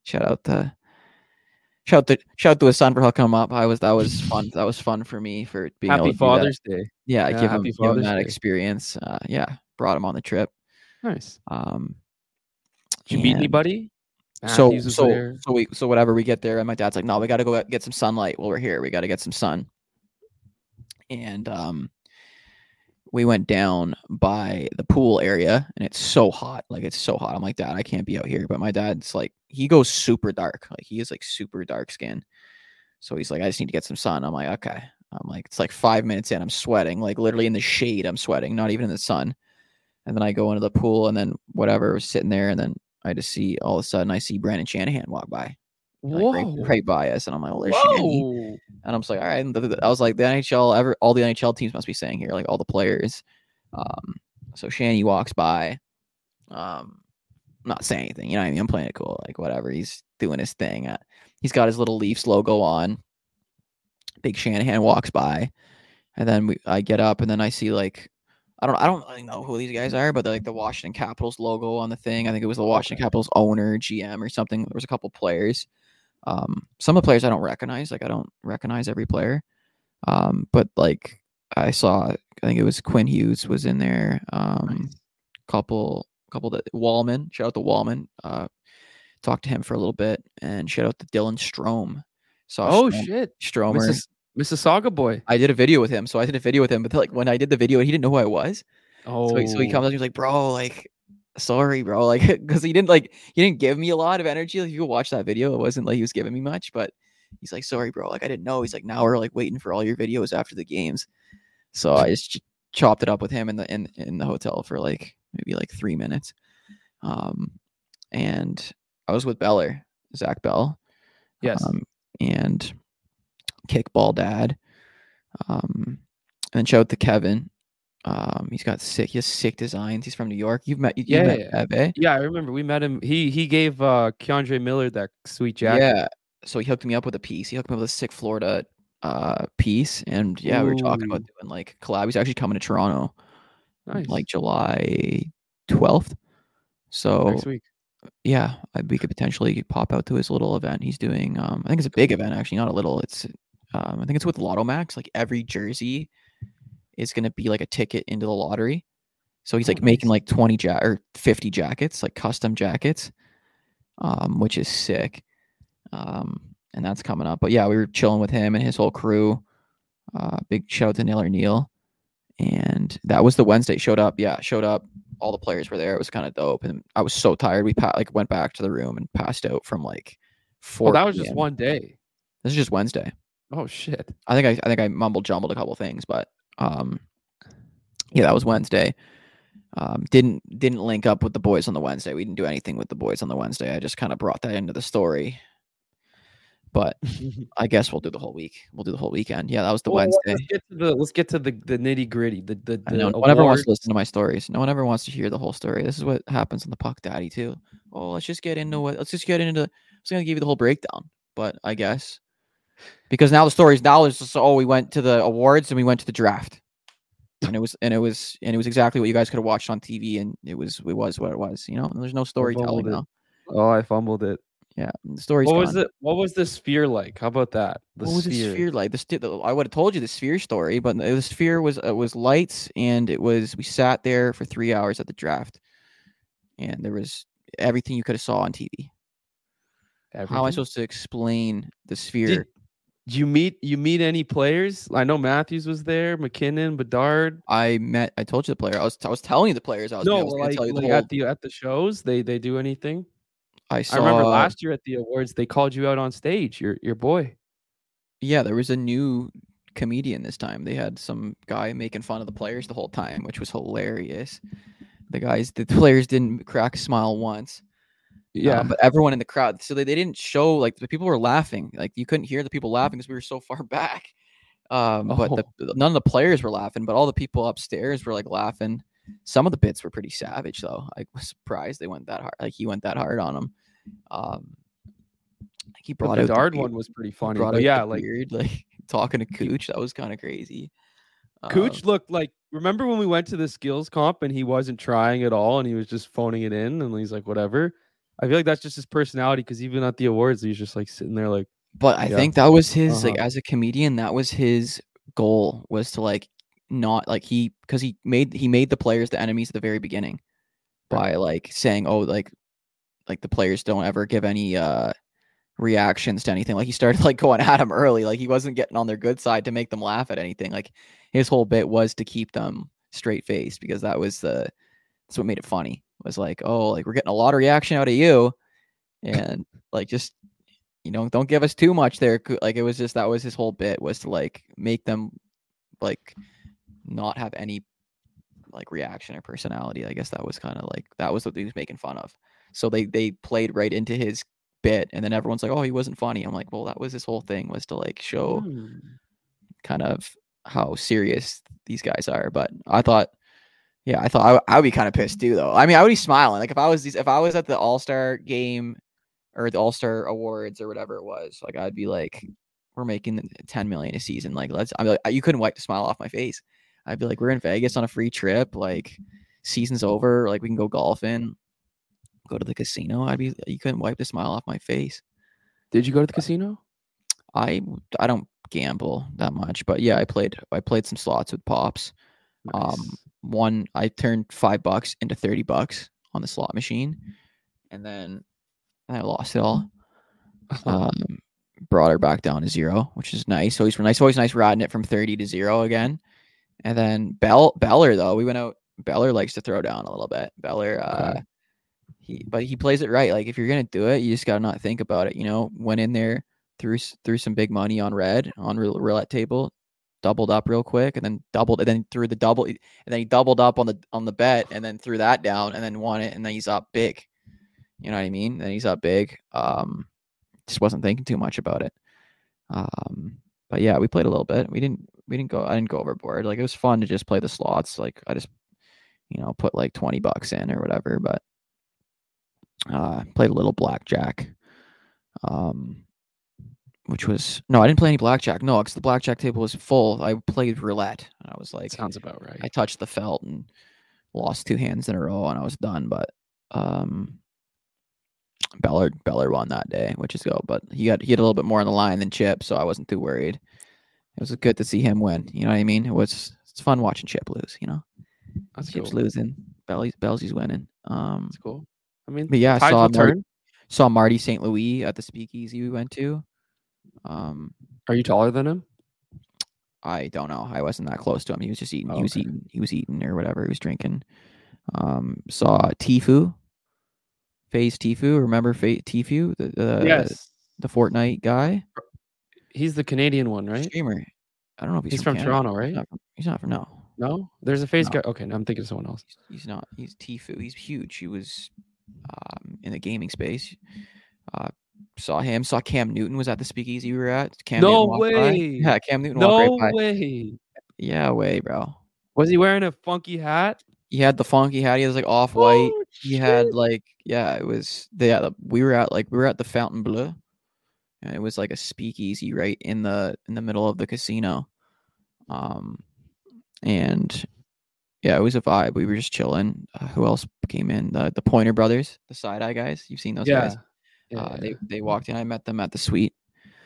shout out to his son for hooking him up. That was fun. That was fun for me for being able Happy to do that. Father's Day. Yeah, Yeah, happy give him Father's that Day. experience. Yeah, brought him on the trip. Nice. Um, Did you meet and anybody? so Matthews was so there. so whatever, we get there, and my dad's like, no, we got to go get some sunlight while we're here. We got to get some sun. And we went down by the pool area, and it's so hot. Like it's so hot. I'm like, Dad, I can't be out here. But my dad's like, he goes super dark. Like he is like super dark skin. So he's like, I just need to get some sun. I'm like, okay. I'm like, it's like 5 minutes in, I'm sweating, like literally in the shade, I'm sweating, not even in the sun. And then I go into the pool, and then whatever was sitting there, and then I just see all of a sudden I see Brandon Shanahan walk by, like Whoa. right by us, and I'm like, well, there's Shanny. Whoa. And I'm just like, all right. And I was like, the NHL, all the NHL teams must be saying here, like all the players. So Shanny walks by, not saying anything, you know what I mean? I'm playing it cool, like whatever. He's doing his thing. He's got his little Leafs logo on. Big Shanahan walks by, and then I get up, and then I see like I don't really know who these guys are, but like the Washington Capitals logo on the thing. I think it was the Washington Capitals owner, GM, or something. There was a couple players. Some of the players I don't recognize. Like I don't recognize every player. But like I think it was Quinn Hughes was in there. Nice. Couple that Wallman. Shout out to Wallman. Talked to him for a little bit, and shout out to Dylan Strome. Oh shit. Stromer. Mississauga boy. I did a video with him. So I did a video with him, but like when I did the video, he didn't know who I was. Oh. So he comes up, he's like, bro, like, sorry, bro. Like, because he didn't give me a lot of energy. Like, if you watch that video, it wasn't like he was giving me much, but he's like, sorry, bro. Like, I didn't know. He's like, now we're like waiting for all your videos after the games. So I just chopped it up with him in the hotel for like maybe like 3 minutes. And I was with Beller, Zach Bell. Yes. And Kickball Dad. And then shout out to Kevin. He has sick designs. He's from New York. You met Kev, eh? Yeah, I remember we met him. He gave Keandre Miller that sweet jacket. Yeah. So he hooked me up with a piece. He hooked me up with a sick Florida piece. And yeah, we were talking about doing like collab. He's actually coming to Toronto. Nice. Like July 12th. So next week. Yeah, we could potentially pop out to his little event he's doing. I think it's a big event, actually, not a little. It's I think it's with Lotto Max. Like every jersey is going to be like a ticket into the lottery. So he's like making like 20 or 50 jackets, like custom jackets, which is sick. And that's coming up. But yeah, we were chilling with him and his whole crew. Big shout out to Naylor Neal. And that was the Wednesday. Showed up. All the players were there. It was kind of dope. And I was so tired. We went back to the room and passed out from like 4 that was just one day. This is just Wednesday. Oh shit. I think I mumbled jumbled a couple things, but yeah, that was Wednesday. Didn't link up with the boys on the Wednesday. We didn't do anything with the boys on the Wednesday. I just kind of brought that into the story. But I guess we'll do the whole week. We'll do the whole weekend. Yeah, that was the Well, Wednesday. let's get to the nitty gritty. I know. The No one ever wants awards. to listen to my stories. No one ever wants to hear the whole story. This is what happens on the Puck Daddy too. Oh, let's just get into what. Let's just get into. I was gonna give you the whole breakdown, but I guess because now the stories now is just we went to the awards and we went to the draft, and it was exactly what you guys could have watched on TV, and it was what it was. You know, and there's no storytelling now. Oh, I fumbled it. Yeah, the story's What gone. was it? What was the sphere like? How about that? What was the sphere like? I would have told you the sphere story, but the sphere was lights, and we sat there for 3 hours at the draft, and there was everything you could have saw on TV. How am I supposed to explain the sphere? Did you meet any players? I know Matthews was there, McKinnon, Bedard. I told you the player. I was telling you the players. I was going to tell you the whole. At the shows, they do anything. I remember last year at the awards, they called you out on stage. Your boy. Yeah, there was a new comedian this time. They had some guy making fun of the players the whole time, which was hilarious. The players didn't crack a smile once. Yeah, but everyone in the crowd, so they didn't show, like, the people were laughing. Like, you couldn't hear the people laughing because we were so far back. But none of the players were laughing, but all the people upstairs were like laughing. Some of the bits were pretty savage, though. I was surprised they went that hard. Like, he went that hard on them. He brought the Bedard one was pretty funny. But yeah, like weird, like talking to Cooch, that was kind of crazy. Cooch looked like, remember when we went to the skills comp and he wasn't trying at all and he was just phoning it in and he's like, whatever. I feel like that's just his personality, because even at the awards, he's just like sitting there like. But I think that was his like, as a comedian, that was his goal, was to like not like he made the players the enemies at the very beginning by like saying, oh, like the players don't ever give any reactions to anything. Like, he started like going at him early. Like, he wasn't getting on their good side to make them laugh at anything. Like, his whole bit was to keep them straight faced, because that's what made it funny. Was like, oh, like, we're getting a lot of reaction out of you, and like, just, you know, don't give us too much there. Like, it was just, that was his whole bit, was to like make them like not have any like reaction or personality. I guess that was kind of like, that was what he was making fun of. So they played right into his bit, and then everyone's like, oh, he wasn't funny. I'm like, well, that was his whole thing, was to like show kind of how serious these guys are. But I thought I would be kind of pissed too, though. I mean, I would be smiling. Like, if I was at the All-Star game or the All-Star Awards or whatever it was, like, I'd be like, we're making 10 million a season. Like, I'm like, you couldn't wipe the smile off my face. I'd be like, we're in Vegas on a free trip. Like, season's over. Like, we can go golfing, go to the casino. You couldn't wipe the smile off my face. Did you go to the casino? I don't gamble that much, but yeah, I played some slots with Pops. Nice. I turned $5 into $30 on the slot machine, and then I lost it all. Brought her back down to 0, which is nice. Always nice riding it from 30 to 0 again. And then Beller, though, we went out. Beller likes to throw down a little bit. Beller, he plays it right. Like, if you're gonna do it, you just gotta not think about it. You know, went in there, threw some big money on red on roulette table, doubled up real quick, and then doubled, and then threw the double, and then he doubled up on the bet, and then threw that down, and then won it, and then he's up big. You know what I mean? Then he's up big. Just wasn't thinking too much about it. But yeah, we played a little bit. I didn't go overboard. Like, it was fun to just play the slots. Like, I just, you know, put like $20 in or whatever. But played a little blackjack. Which was, no, I didn't play any blackjack. No, because the blackjack table was full. I played roulette, and I was like, sounds about right. I touched the felt and lost 2 hands in a row, and I was done. But Beller won that day, which is good. But he had a little bit more on the line than Chip, so I wasn't too worried. It was good to see him win. You know what I mean? It's fun watching Chip lose. You know, that's Chip's cool. losing, Bellsy's winning. That's cool. I mean, but yeah, saw Marty St. Louis at the speakeasy we went to. Are you taller than him? I don't know. I wasn't that close to him. He was just eating. Oh, He was eating or whatever. He was drinking. Saw Tfue. FaZe Tfue. Remember Tfue? Yes. The Fortnite guy. He's the Canadian one, right? Streamer. I don't know if he's from Toronto, right? He's not from No, there's a FaZe guy. Okay, I'm thinking of someone else. He's not. He's Tfue. He's huge. He was in the gaming space. Saw him. Saw Cam Newton was at the speakeasy we were at. Cam No Newton walked by. way. Yeah, Cam Newton walked right No by. way. Yeah, way, bro. Was he wearing a funky hat? He had the funky hat. He was like off white. Oh He had shit. like it was we were at the Fountain Bleu. And it was like a speakeasy right in the middle of the casino. And yeah, it was a vibe. We were just chilling. Who else came in? The Pointer Brothers, the Side Eye guys. You've seen those guys. Yeah. They walked in. I met them at the suite.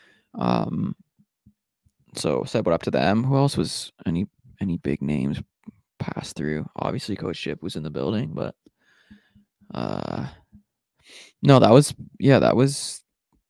So said what up to them. Who else was any big names passed through? Obviously, Coach Chip was in the building, but no, that was that was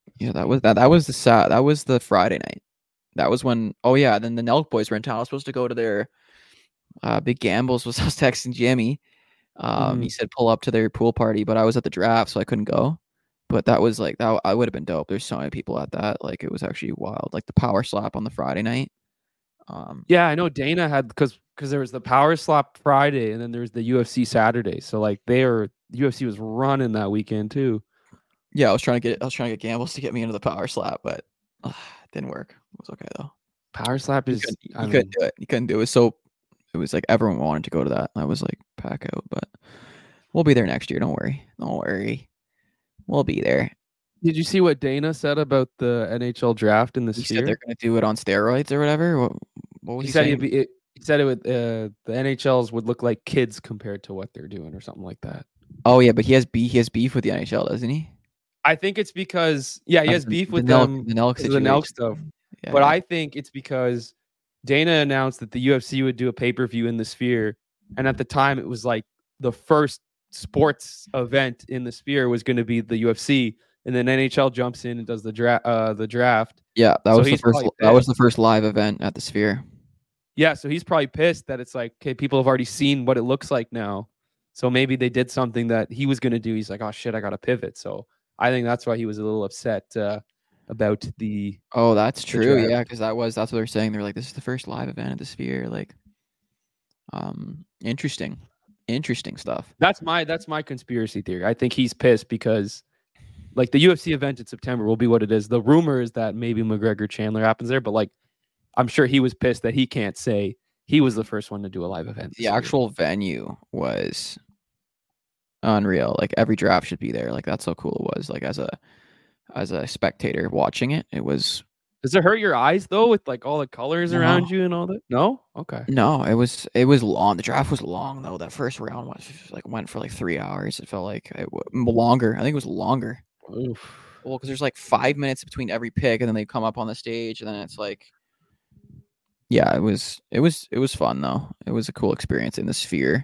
the Friday night. That was when then the Nelk boys were in town. I was supposed to go to their big gambles. I was texting Jimmy. He said pull up to their pool party, but I was at the draft, so I couldn't go. But that was like that. I would have been dope. There's so many people at that. Like it was actually wild. Like the power slap on the Friday night. Yeah, I know Dana had because there was the Power Slap Friday and then there was the UFC Saturday. So like UFC was running that weekend too. Yeah, I was trying to get gambles to get me into the power slap, but it didn't work. It was okay though. Power Slap is You couldn't do it. You couldn't do it. So it was like everyone wanted to go to that. I was like pack out, but we'll be there next year. Don't worry. We'll be there. Did you see what Dana said about the NHL draft in the He Sphere? said they're going to do it on steroids or whatever. What was he saying? He said it would the NHLs would look like kids compared to what they're doing or something like that. Oh yeah, but he has beef with the NHL, doesn't he? I think it's because he has beef with them, the Nelk stuff. Yeah, but I think it's because Dana announced that the UFC would do a pay-per-view in the Sphere, and at the time it was like the first sports event in the Sphere was going to be the UFC, and then NHL jumps in and does the draft. Yeah, that was the first live event at the Sphere. Yeah, so he's probably pissed that it's like, okay, people have already seen what it looks like now, so maybe they did something that he was going to do. He's like, oh shit, I got to pivot. So I think that's why he was a little upset about the. Oh, that's true. Yeah, because that's what they're saying. They're like, this is the first live event at the Sphere. Like, interesting stuff. That's my conspiracy theory. I think he's pissed because, like, the UFC event in September will be what it is. The rumor is that maybe McGregor Chandler happens there, but like, I'm sure he was pissed that he can't say he was the first one to do a live event. The actual venue was unreal. Like every draft should be there. Like that's how cool it was. Like as a spectator watching it, it was. Does it hurt your eyes though with like all the colors around you and all that? No? Okay. No, it was long. The draft was long though. That first round went for like 3 hours. It felt like longer. I think it was longer. Oof. Well, because there's like 5 minutes between every pick, and then they come up on the stage, and then it's like, yeah, it was fun though. It was a cool experience in the Sphere.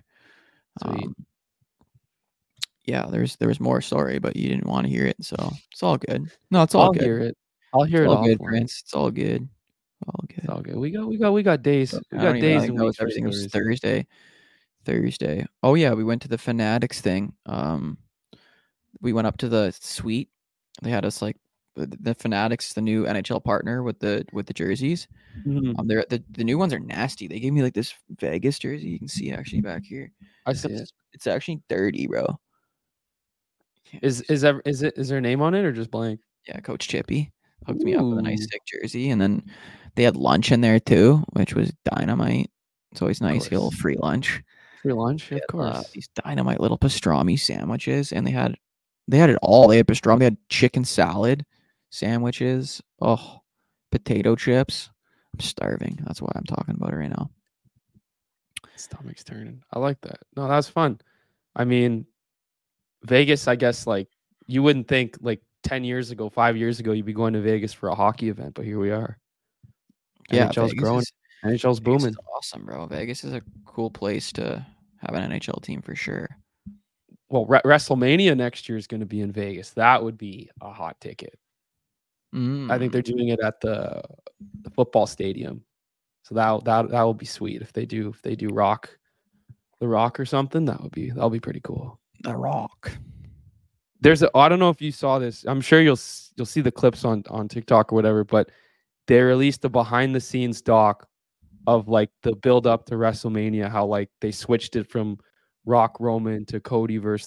Yeah, there was more story, but you didn't want to hear it, so it's all good. No, it's all good. I'll hear it. All good, Prince. It's all good. It's all good. We got days. We got days and weeks. Everything was Thursday. Oh yeah, we went to the Fanatics thing. We went up to the suite. They had us like the Fanatics, the new NHL partner with the jerseys. Mm-hmm. The new ones are nasty. They gave me like this Vegas jersey. You can see actually back here. I see it. It's actually dirty, bro. Is there a name on it or just blank? Yeah, Coach Chippy hooked me up with a nice sick jersey, and then they had lunch in there too, which was dynamite. It's always nice to get a little free lunch. Free lunch, of course. These dynamite little pastrami sandwiches, and they had it all. They had pastrami, they had chicken salad sandwiches. Oh, potato chips. I'm starving. That's why I'm talking about it right now. Stomach's turning. I like that. No, that's fun. I mean, Vegas, I guess, like, you wouldn't think like 10 years ago, 5 years ago, you'd be going to Vegas for a hockey event, but here we are. Yeah, NHL's growing. NHL's booming. Vegas is awesome, bro. Vegas is a cool place to have an NHL team for sure. Well, WrestleMania next year is going to be in Vegas. That would be a hot ticket. I think they're doing it at the football stadium, so that will be sweet if they do the Rock or something. That'll be pretty cool. The Rock. I don't know if you saw this. I'm sure you'll see the clips on TikTok or whatever, but they released a behind the scenes doc of like the build up to WrestleMania, how like they switched it from Rock Roman to Cody versus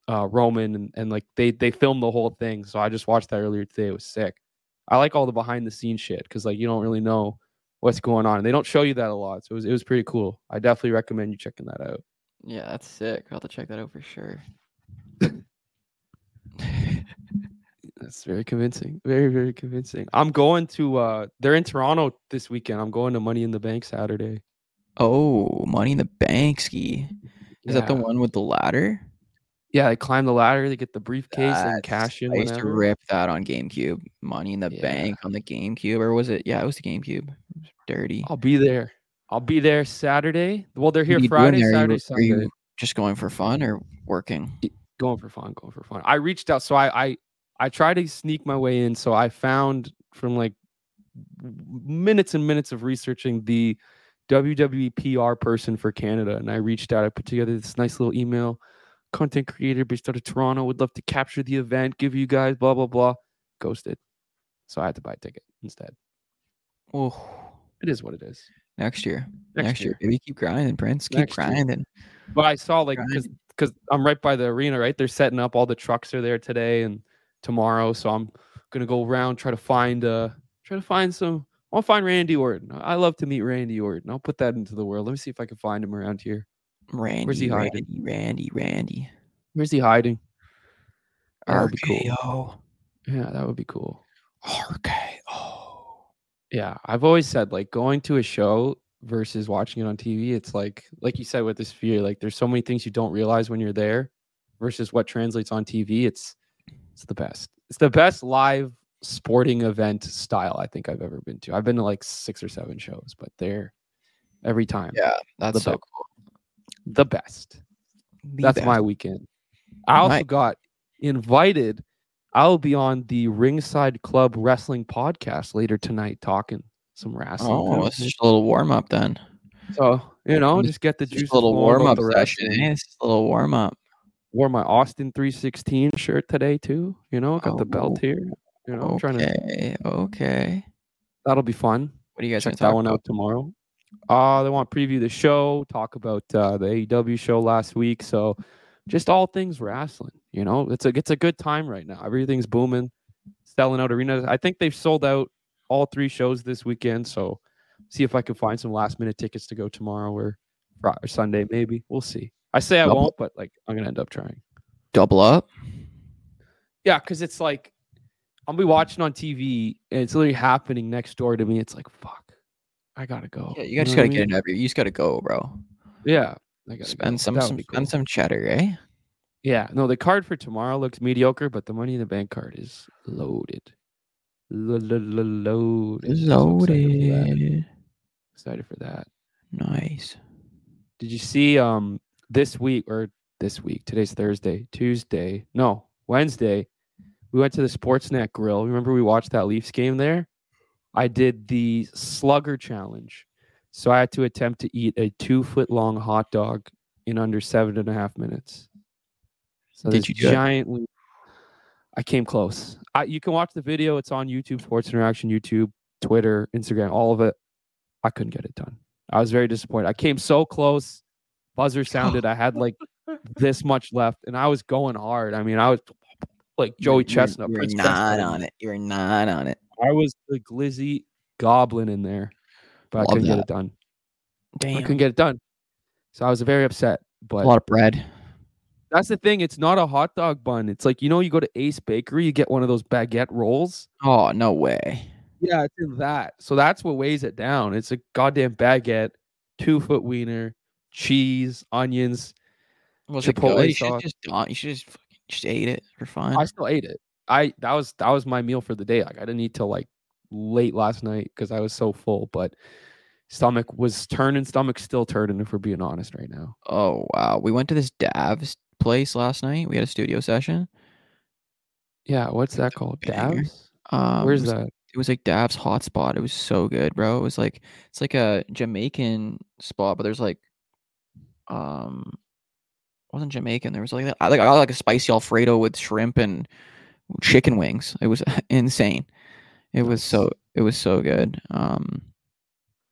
Roman, and like they filmed the whole thing. So I just watched that earlier today. It was sick. I like all the behind the scenes shit because like you don't really know what's going on. And they don't show you that a lot. So it was pretty cool. I definitely recommend you checking that out. Yeah, that's sick. I'll have to check that out for sure. That's very convincing. Very, very convincing. I'm going to they're in Toronto this weekend. I'm going to Money in the Bank Saturday. Oh, Money in the Bank ski. Is that the one with the ladder? Yeah, they climb the ladder, they get the briefcase, they can cash in I used to whenever. rip that on GameCube. Money in the Bank on the GameCube, or was it? Yeah, it was the GameCube. It was dirty. I'll be there. I'll be there Saturday. Well, they're here What are you Friday, doing there? Saturday, Are Sunday. you just going for fun or working? Going for fun. I reached out, so I tried to sneak my way in. So I found from like minutes and minutes of researching the WWE PR person for Canada, and I reached out. I put together this nice little email. Content creator based out of Toronto, would love to capture the event, give you guys blah blah blah. Ghosted. So I had to buy a ticket instead. Oh, it is what it is. Next year. Maybe keep grinding, Prince. Keep grinding. But I saw like because I'm right by the arena, right? They're setting up. All the trucks are there today and tomorrow. So I'm gonna go around, try to find some. I'll find Randy Orton. I love to meet Randy Orton. I'll put that into the world. Let me see if I can find him around here. Where's he hiding? Randy. Where's he hiding? That would be cool. Yeah, that would be cool. RKO. Yeah, I've always said like going to a show versus watching it on TV. It's like you said with this Sphere, like there's so many things you don't realize when you're there versus what translates on TV. It's the best. It's the best live sporting event style I think I've ever been to. I've been to like 6 or 7 shows, but they're every time. Yeah, that's so cool. The best. That's my weekend. I also got invited. I'll be on the Ringside Club Wrestling podcast later tonight talking some wrestling. Oh, it's just a little warm up then. So, just get the juice. A little warm up session. It's a little warm up. Wore my Austin 316 shirt today too. Got the belt here. I'm trying to. Okay. That'll be fun. What do you guys check that one out tomorrow? They want to preview the show, talk about the AEW show last week. So just all things wrestling, it's a good time right now. Everything's booming, selling out arenas. I think they've sold out all 3 shows this weekend. So see if I can find some last minute tickets to go tomorrow or Sunday. Maybe we'll see. I say I won't, but like I'm going to end up trying. Double up. Yeah. Cause it's like, I'll be watching on TV and it's literally happening next door to me. It's like, fuck. I gotta go. Yeah, you just gotta get it. You just gotta go, bro. Yeah, I gotta spend some cheddar, eh? Yeah. No, the card for tomorrow looks mediocre, but the Money in the Bank card is loaded. Loaded. Excited for that. Nice. Did you see this week? Today's Thursday. Wednesday. We went to the Sportsnet Grill. Remember we watched that Leafs game there? I did the Slugger Challenge. So I had to attempt to eat a 2-foot-long hot dog in under 7.5 minutes. So did you giant? I came close. You can watch the video. It's on YouTube, Sports Interaction, YouTube, Twitter, Instagram, all of it. I couldn't get it done. I was very disappointed. I came so close. Buzzer sounded. I had like this much left, and I was going hard. I mean, I was like Joey Chestnut. You were not on it. I was the glizzy goblin in there, but I couldn't get it done. Damn. I couldn't get it done. So I was very upset. But a lot of bread. That's the thing. It's not a hot dog bun. It's like, you go to Ace Bakery, you get one of those baguette rolls. Oh, no way. Yeah, it's in that. So that's what weighs it down. It's a goddamn baguette, 2-foot wiener, cheese, onions, Chipotle sauce. You should just ate it for fun. I still ate it. That was my meal for the day. Like I didn't eat till like late last night because I was so full. But stomach was turning. Stomach's still turning. If we're being honest right now. Oh wow, we went to this Dav's place last night. We had a studio session. Yeah, what's that called? Dav's? Where's that? It was like Dav's Hotspot. It was so good, bro. It's like a Jamaican spot, but there's like wasn't Jamaican. There was I got like a spicy Alfredo with shrimp and chicken wings. It was insane. It was so good.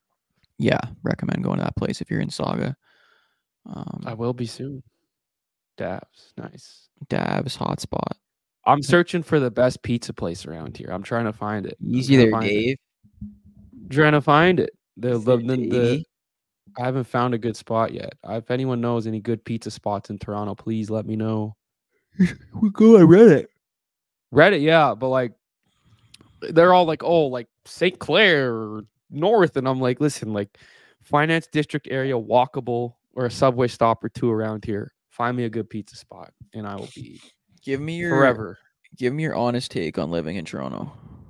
Yeah, recommend going to that place if you're in Saga. I will be soon. Dabs, nice. Dabs hotspot. I'm searching for the best pizza place around here. I'm trying to find it. I'm Easy trying to there, find it. Dave. Trying to find it. Easy there, Davey. I haven't found a good spot yet. If anyone knows any good pizza spots in Toronto, please let me know. We go on Reddit. Reddit, yeah, but like they're all like, oh, like St. Clair or North, and I'm like, listen, like finance district area, walkable, or a subway stop or two around here. Find me a good pizza spot, and I will be Give me your forever. Give me your honest take on living in Toronto.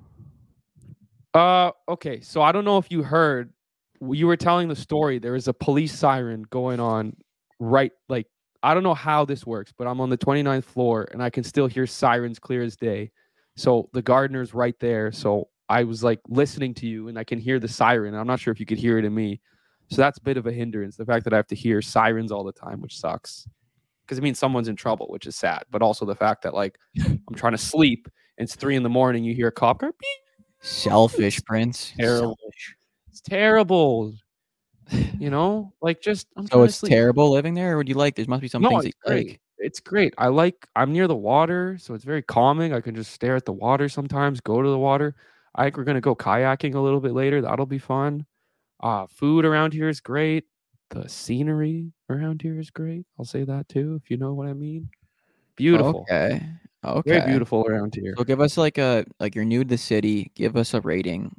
Okay, so I don't know if you heard, you were telling the story. There is a police siren going on, right? Like I don't know how this works, but I'm on the 29th floor and I can still hear sirens clear as day. So the gardener's right there. So I was like listening to you and I can hear the siren. I'm not sure if you could hear it in me. So that's a bit of a hindrance, the fact that I have to hear sirens all the time, which sucks. Because it means someone's in trouble, which is sad. But also the fact that like I'm trying to sleep and it's 3 a.m, you hear a cop car, beep. Selfish, Prince. Terrible. Selfish. It's terrible. You know, like just I'm So trying to it's sleep. terrible living there, or would you like? There must be some No, things it's that you great. like. It's great. I'm near the water, so it's very calming. I can just stare at the water sometimes, go to the water. I think we're gonna go kayaking a little bit later. That'll be fun. Food around here is great. The scenery around here is great. I'll say that too, if you know what I mean. Beautiful. Okay. Very Okay. beautiful around here. So give us like you're new to the city. Give us a rating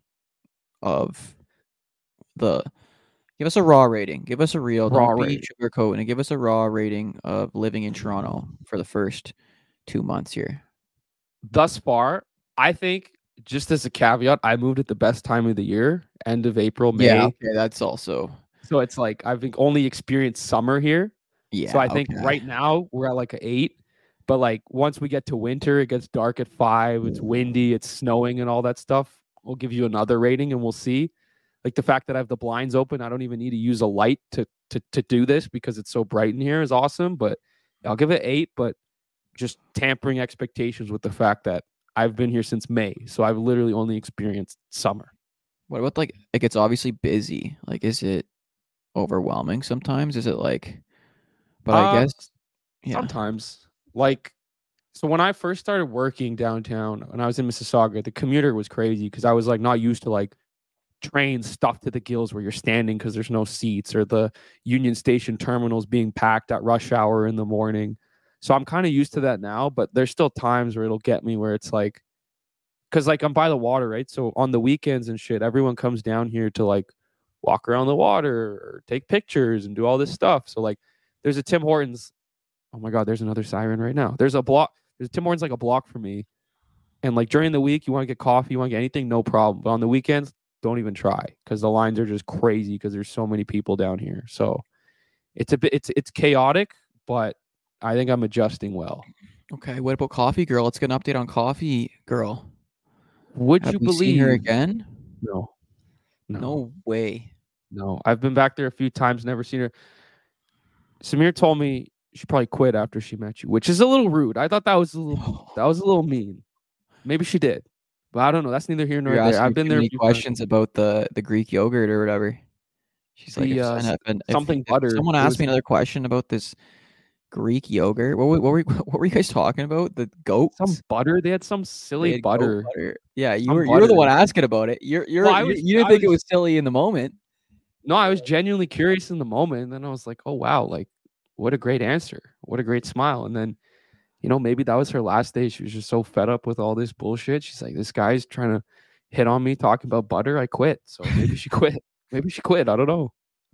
of the. Give us a raw rating. Give us a real. Raw Don't be rating. sugarcoating. And give us a raw rating of living in Toronto for the first 2 months here. Thus far, I think just as a caveat, I moved at the best time of the year, end of April, May. Yeah, okay, that's also. So it's like I've only experienced summer here. Yeah. So I think right now we're at like an 8. But like once we get to winter, it gets dark at 5. It's windy, it's snowing, and all that stuff. We'll give you another rating, and we'll see. Like the fact that I have the blinds open, I don't even need to use a light to do this because it's so bright in here is awesome. But I'll give it 8. But just tampering expectations with the fact that I've been here since May, so I've literally only experienced summer. What about like it's obviously busy. Like, is it overwhelming sometimes? Is it like? But I guess sometimes. Like, so when I first started working downtown, when I was in Mississauga, the commuter was crazy because I was like not used to like trains stuffed to the gills where you're standing because there's no seats, or the Union Station terminals being packed at rush hour in the morning. So I'm kind of used to that now, but there's still times where it'll get me where it's like, because like I'm by the water, right? So on the weekends and shit, everyone comes down here to like walk around the water or take pictures and do all this stuff. So like there's a Tim Hortons. Oh my God, there's another siren right now. There's a Tim Hortons like a block for me. And like during the week, you want to get coffee, you want to get anything, no problem. But on the weekends, don't even try because the lines are just crazy because there's so many people down here. So it's it's chaotic, but I think I'm adjusting well. Okay, what about Coffee Girl? Let's get an update on Coffee Girl. Would Have you we believe seen her again? No way. No, I've been back there a few times, never seen her. Samir told me she probably quit after she met you, which is a little rude. I thought that was a little mean. Maybe she did, but I don't know. That's neither here nor there. I've been there. Many questions about the Greek yogurt or whatever. She's like, something butter. Someone asked me another question about this Greek yogurt. What were you guys talking about? The goat? Some butter. They had some silly butter. Yeah, you were the one asking about it. You didn't think it was silly in the moment. No, I was genuinely curious in the moment, and then I was like, oh wow, like what a great answer, what a great smile. And then, you know, maybe that was her last day. She was just so fed up with all this bullshit. She's like, this guy's trying to hit on me talking about butter. I quit. So maybe she quit. Maybe she quit. I don't know.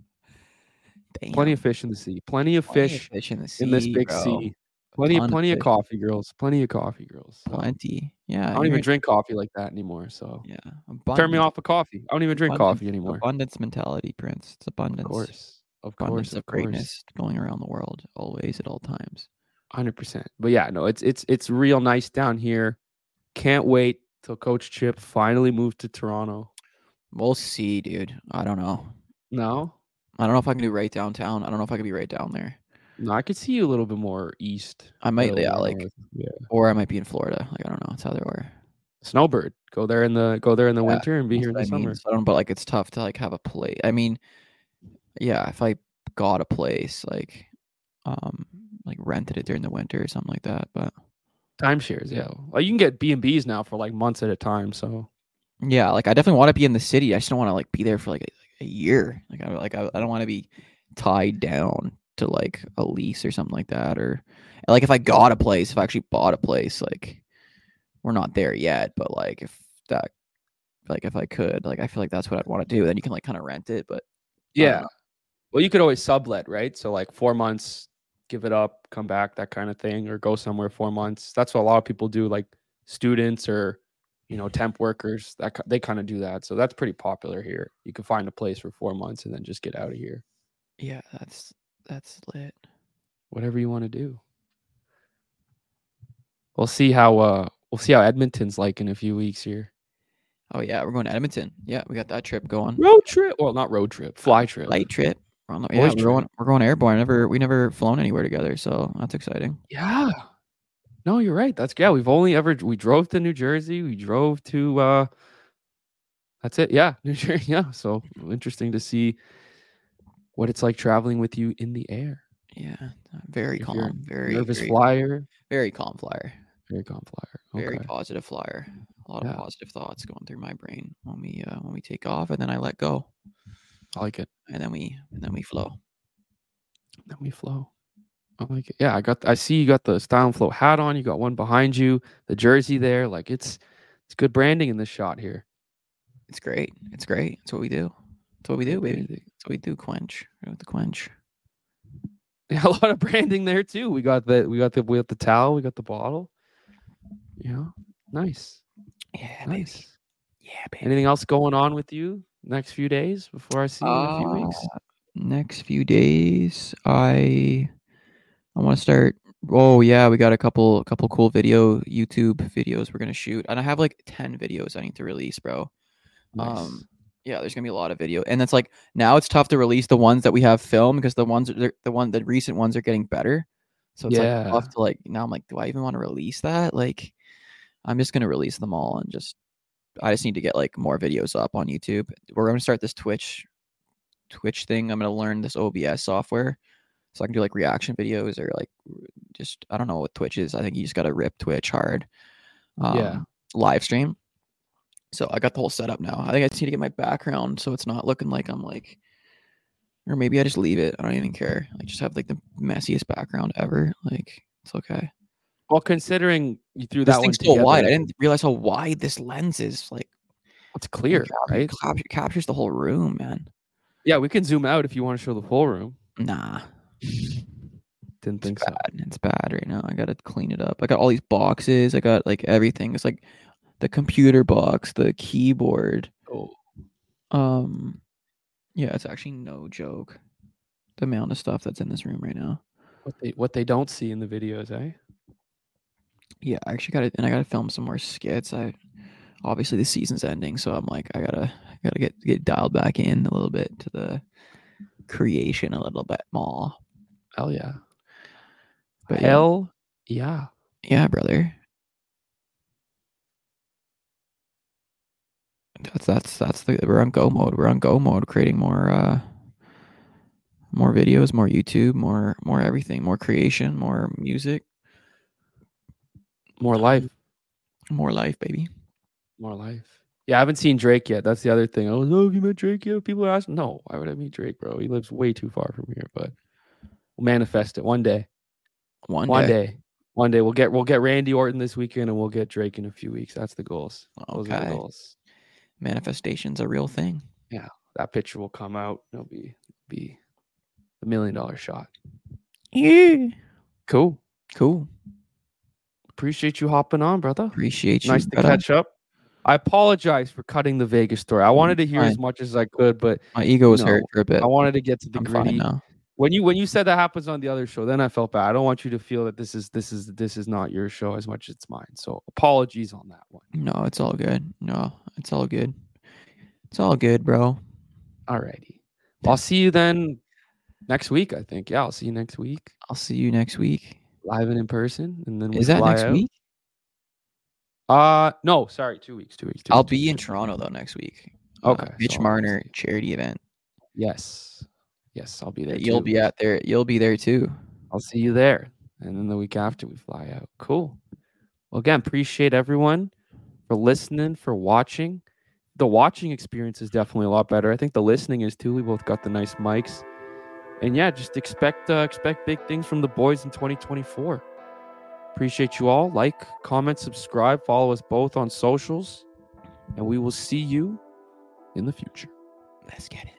Damn. Plenty of fish in the sea. Plenty of fish in this big sea. Plenty of coffee girls. Plenty of coffee girls. So. Plenty. Yeah. I don't even drink coffee like that anymore. So yeah. Turn me off of coffee. I don't even drink coffee anymore. Abundance mentality, Prince. It's abundance. Of course. Of greatness going around the world, always at all times. 100%. But yeah, no, it's real nice down here. Can't wait till Coach Chip finally moves to Toronto. We'll see, dude. I don't know. No? I don't know if I can do right downtown. I don't know if I can be right down there. No, I could see you a little bit more east. I might, or I might be in Florida. Like, I don't know. It's either or. Snowbird. Go there in the winter and be here in the summer. So but like, it's tough to like have a place. I mean, yeah, if I got a place, like like rented it during the winter or something like that. But Timeshares, yeah. Well, you can get B&Bs now for like months at a time. So yeah, like I definitely want to be in the city. I just don't want to like be there for like a year. I don't want to be tied down to like a lease or something like that. Or like if I got a place, if I actually bought a place, like we're not there yet, but like if I could, like I feel like that's what I'd want to do. Then you can like kind of rent it, but I don't yeah. know. Well, you could always sublet, right? So like 4 months, give it up, come back, that kind of thing, or go somewhere 4 months. That's what a lot of people do, like students or temp workers. They kind of do that. So that's pretty popular here. You can find a place for 4 months and then just get out of here. Yeah, that's lit. Whatever you want to do. We'll see how Edmonton's like in a few weeks here. Oh yeah, we're going to Edmonton. Yeah, we got that trip going. Road trip. Well, not road trip, fly trip. Light trip. Yeah, Boys trip. we're going airborne. We never flown anywhere together, so that's exciting. Yeah. No, you're right. We drove to New Jersey. We drove to that's it. Yeah, New Jersey. Yeah. So interesting to see what it's like traveling with you in the air. Yeah, very If you're calm, a very nervous very flyer, very calm flyer, very calm flyer. very Okay. positive flyer. A lot Yeah. of positive thoughts going through my brain when we take off, and then I let go, I like it. and then we flow. Then we flow. I like it. Yeah, I see you got the Style and Flow hat on. You got one behind you, the jersey there. Like it's good branding in this shot here. It's great. It's great. It's what we do. It's what we do, baby. Branding. It's what we do. Quench. We're with the quench. Yeah, a lot of branding there too. We got the towel, we got the bottle. Yeah, nice. Yeah, Nice. baby. Yeah, baby. Anything else going on with you next few days before I see you in a few weeks? Next few days, I want to start. Oh yeah, we got a couple cool YouTube videos we're gonna shoot, and I have like 10 videos I need to release, bro. Nice. Yeah, there's gonna be a lot of video, and it's like now it's tough to release the ones that we have filmed because the recent ones are getting better. So it's like Yeah. tough to like now. I'm like, do I even want to release that? Like, I'm just gonna release them all and I just need to get like more videos up on YouTube. We're gonna start this Twitch thing. I'm gonna learn this OBS software so I can do like reaction videos or like just I don't know what Twitch is. I think you just gotta rip Twitch hard. Yeah. Live stream. So I got the whole setup now. I think I just need to get my background so it's not looking like I'm like, or maybe I just leave it. I don't even care. I just have like the messiest background ever. Like it's okay. Well, considering you threw This that one thing's so together, wide. I didn't realize how wide this lens is. Like it's clear, right? Captures the whole room, man. Yeah, we can zoom out if you want to show the full room. Nah. Didn't think so. It's bad right now. I gotta clean it up. I got all these boxes. I got like everything. It's like the computer box, the keyboard. Oh. Yeah, it's actually no joke. The amount of stuff that's in this room right now. What they don't see in the videos, eh? Yeah, I actually got I gotta film some more skits. Obviously the season's ending, so I'm like, I gotta get dialed back in a little bit to the creation a little bit more. Hell yeah. But Hell yeah. Yeah, brother. We're on go mode. We're on go mode, creating more videos, more YouTube, more everything, more creation, more music, more life, baby. More life. Yeah, I haven't seen Drake yet. That's the other thing. Have you met Drake yet? People are asking. No, why would I meet Drake, bro? He lives way too far from here. But we'll manifest it one day. One day we'll get Randy Orton this weekend, and we'll get Drake in a few weeks. That's the goals. Those are the goals. Manifestation's a real thing. Yeah, that picture will come out. It'll be $1 million shot. Yeah. Cool. Appreciate you hopping on, brother. Appreciate you. Nice to catch up. I apologize for cutting the Vegas story. I wanted to hear as much as I could, but my ego was hurt for a bit. I wanted to get to the gritty. Now. When you said that happens on the other show, then I felt bad. I don't want you to feel that this is not your show as much as it's mine. So apologies on that one. No, it's all good. No, it's all good. It's all good, bro. Alrighty. I'll see you then next week, I think. Yeah, I'll see you next week. I'll see you next week. Live and in person. And then is that next week? No, sorry, 2 weeks. I'll be in Toronto though next week. Okay. Mitch Marner charity event. Yes, I'll be there. You'll be there too. I'll see you there. And then the week after we fly out. Cool. Well, again, appreciate everyone for listening, for watching. The watching experience is definitely a lot better. I think the listening is too. We both got the nice mics. And yeah, just expect big things from the boys in 2024. Appreciate you all. Like, comment, subscribe, follow us both on socials. And we will see you in the future. Let's get it.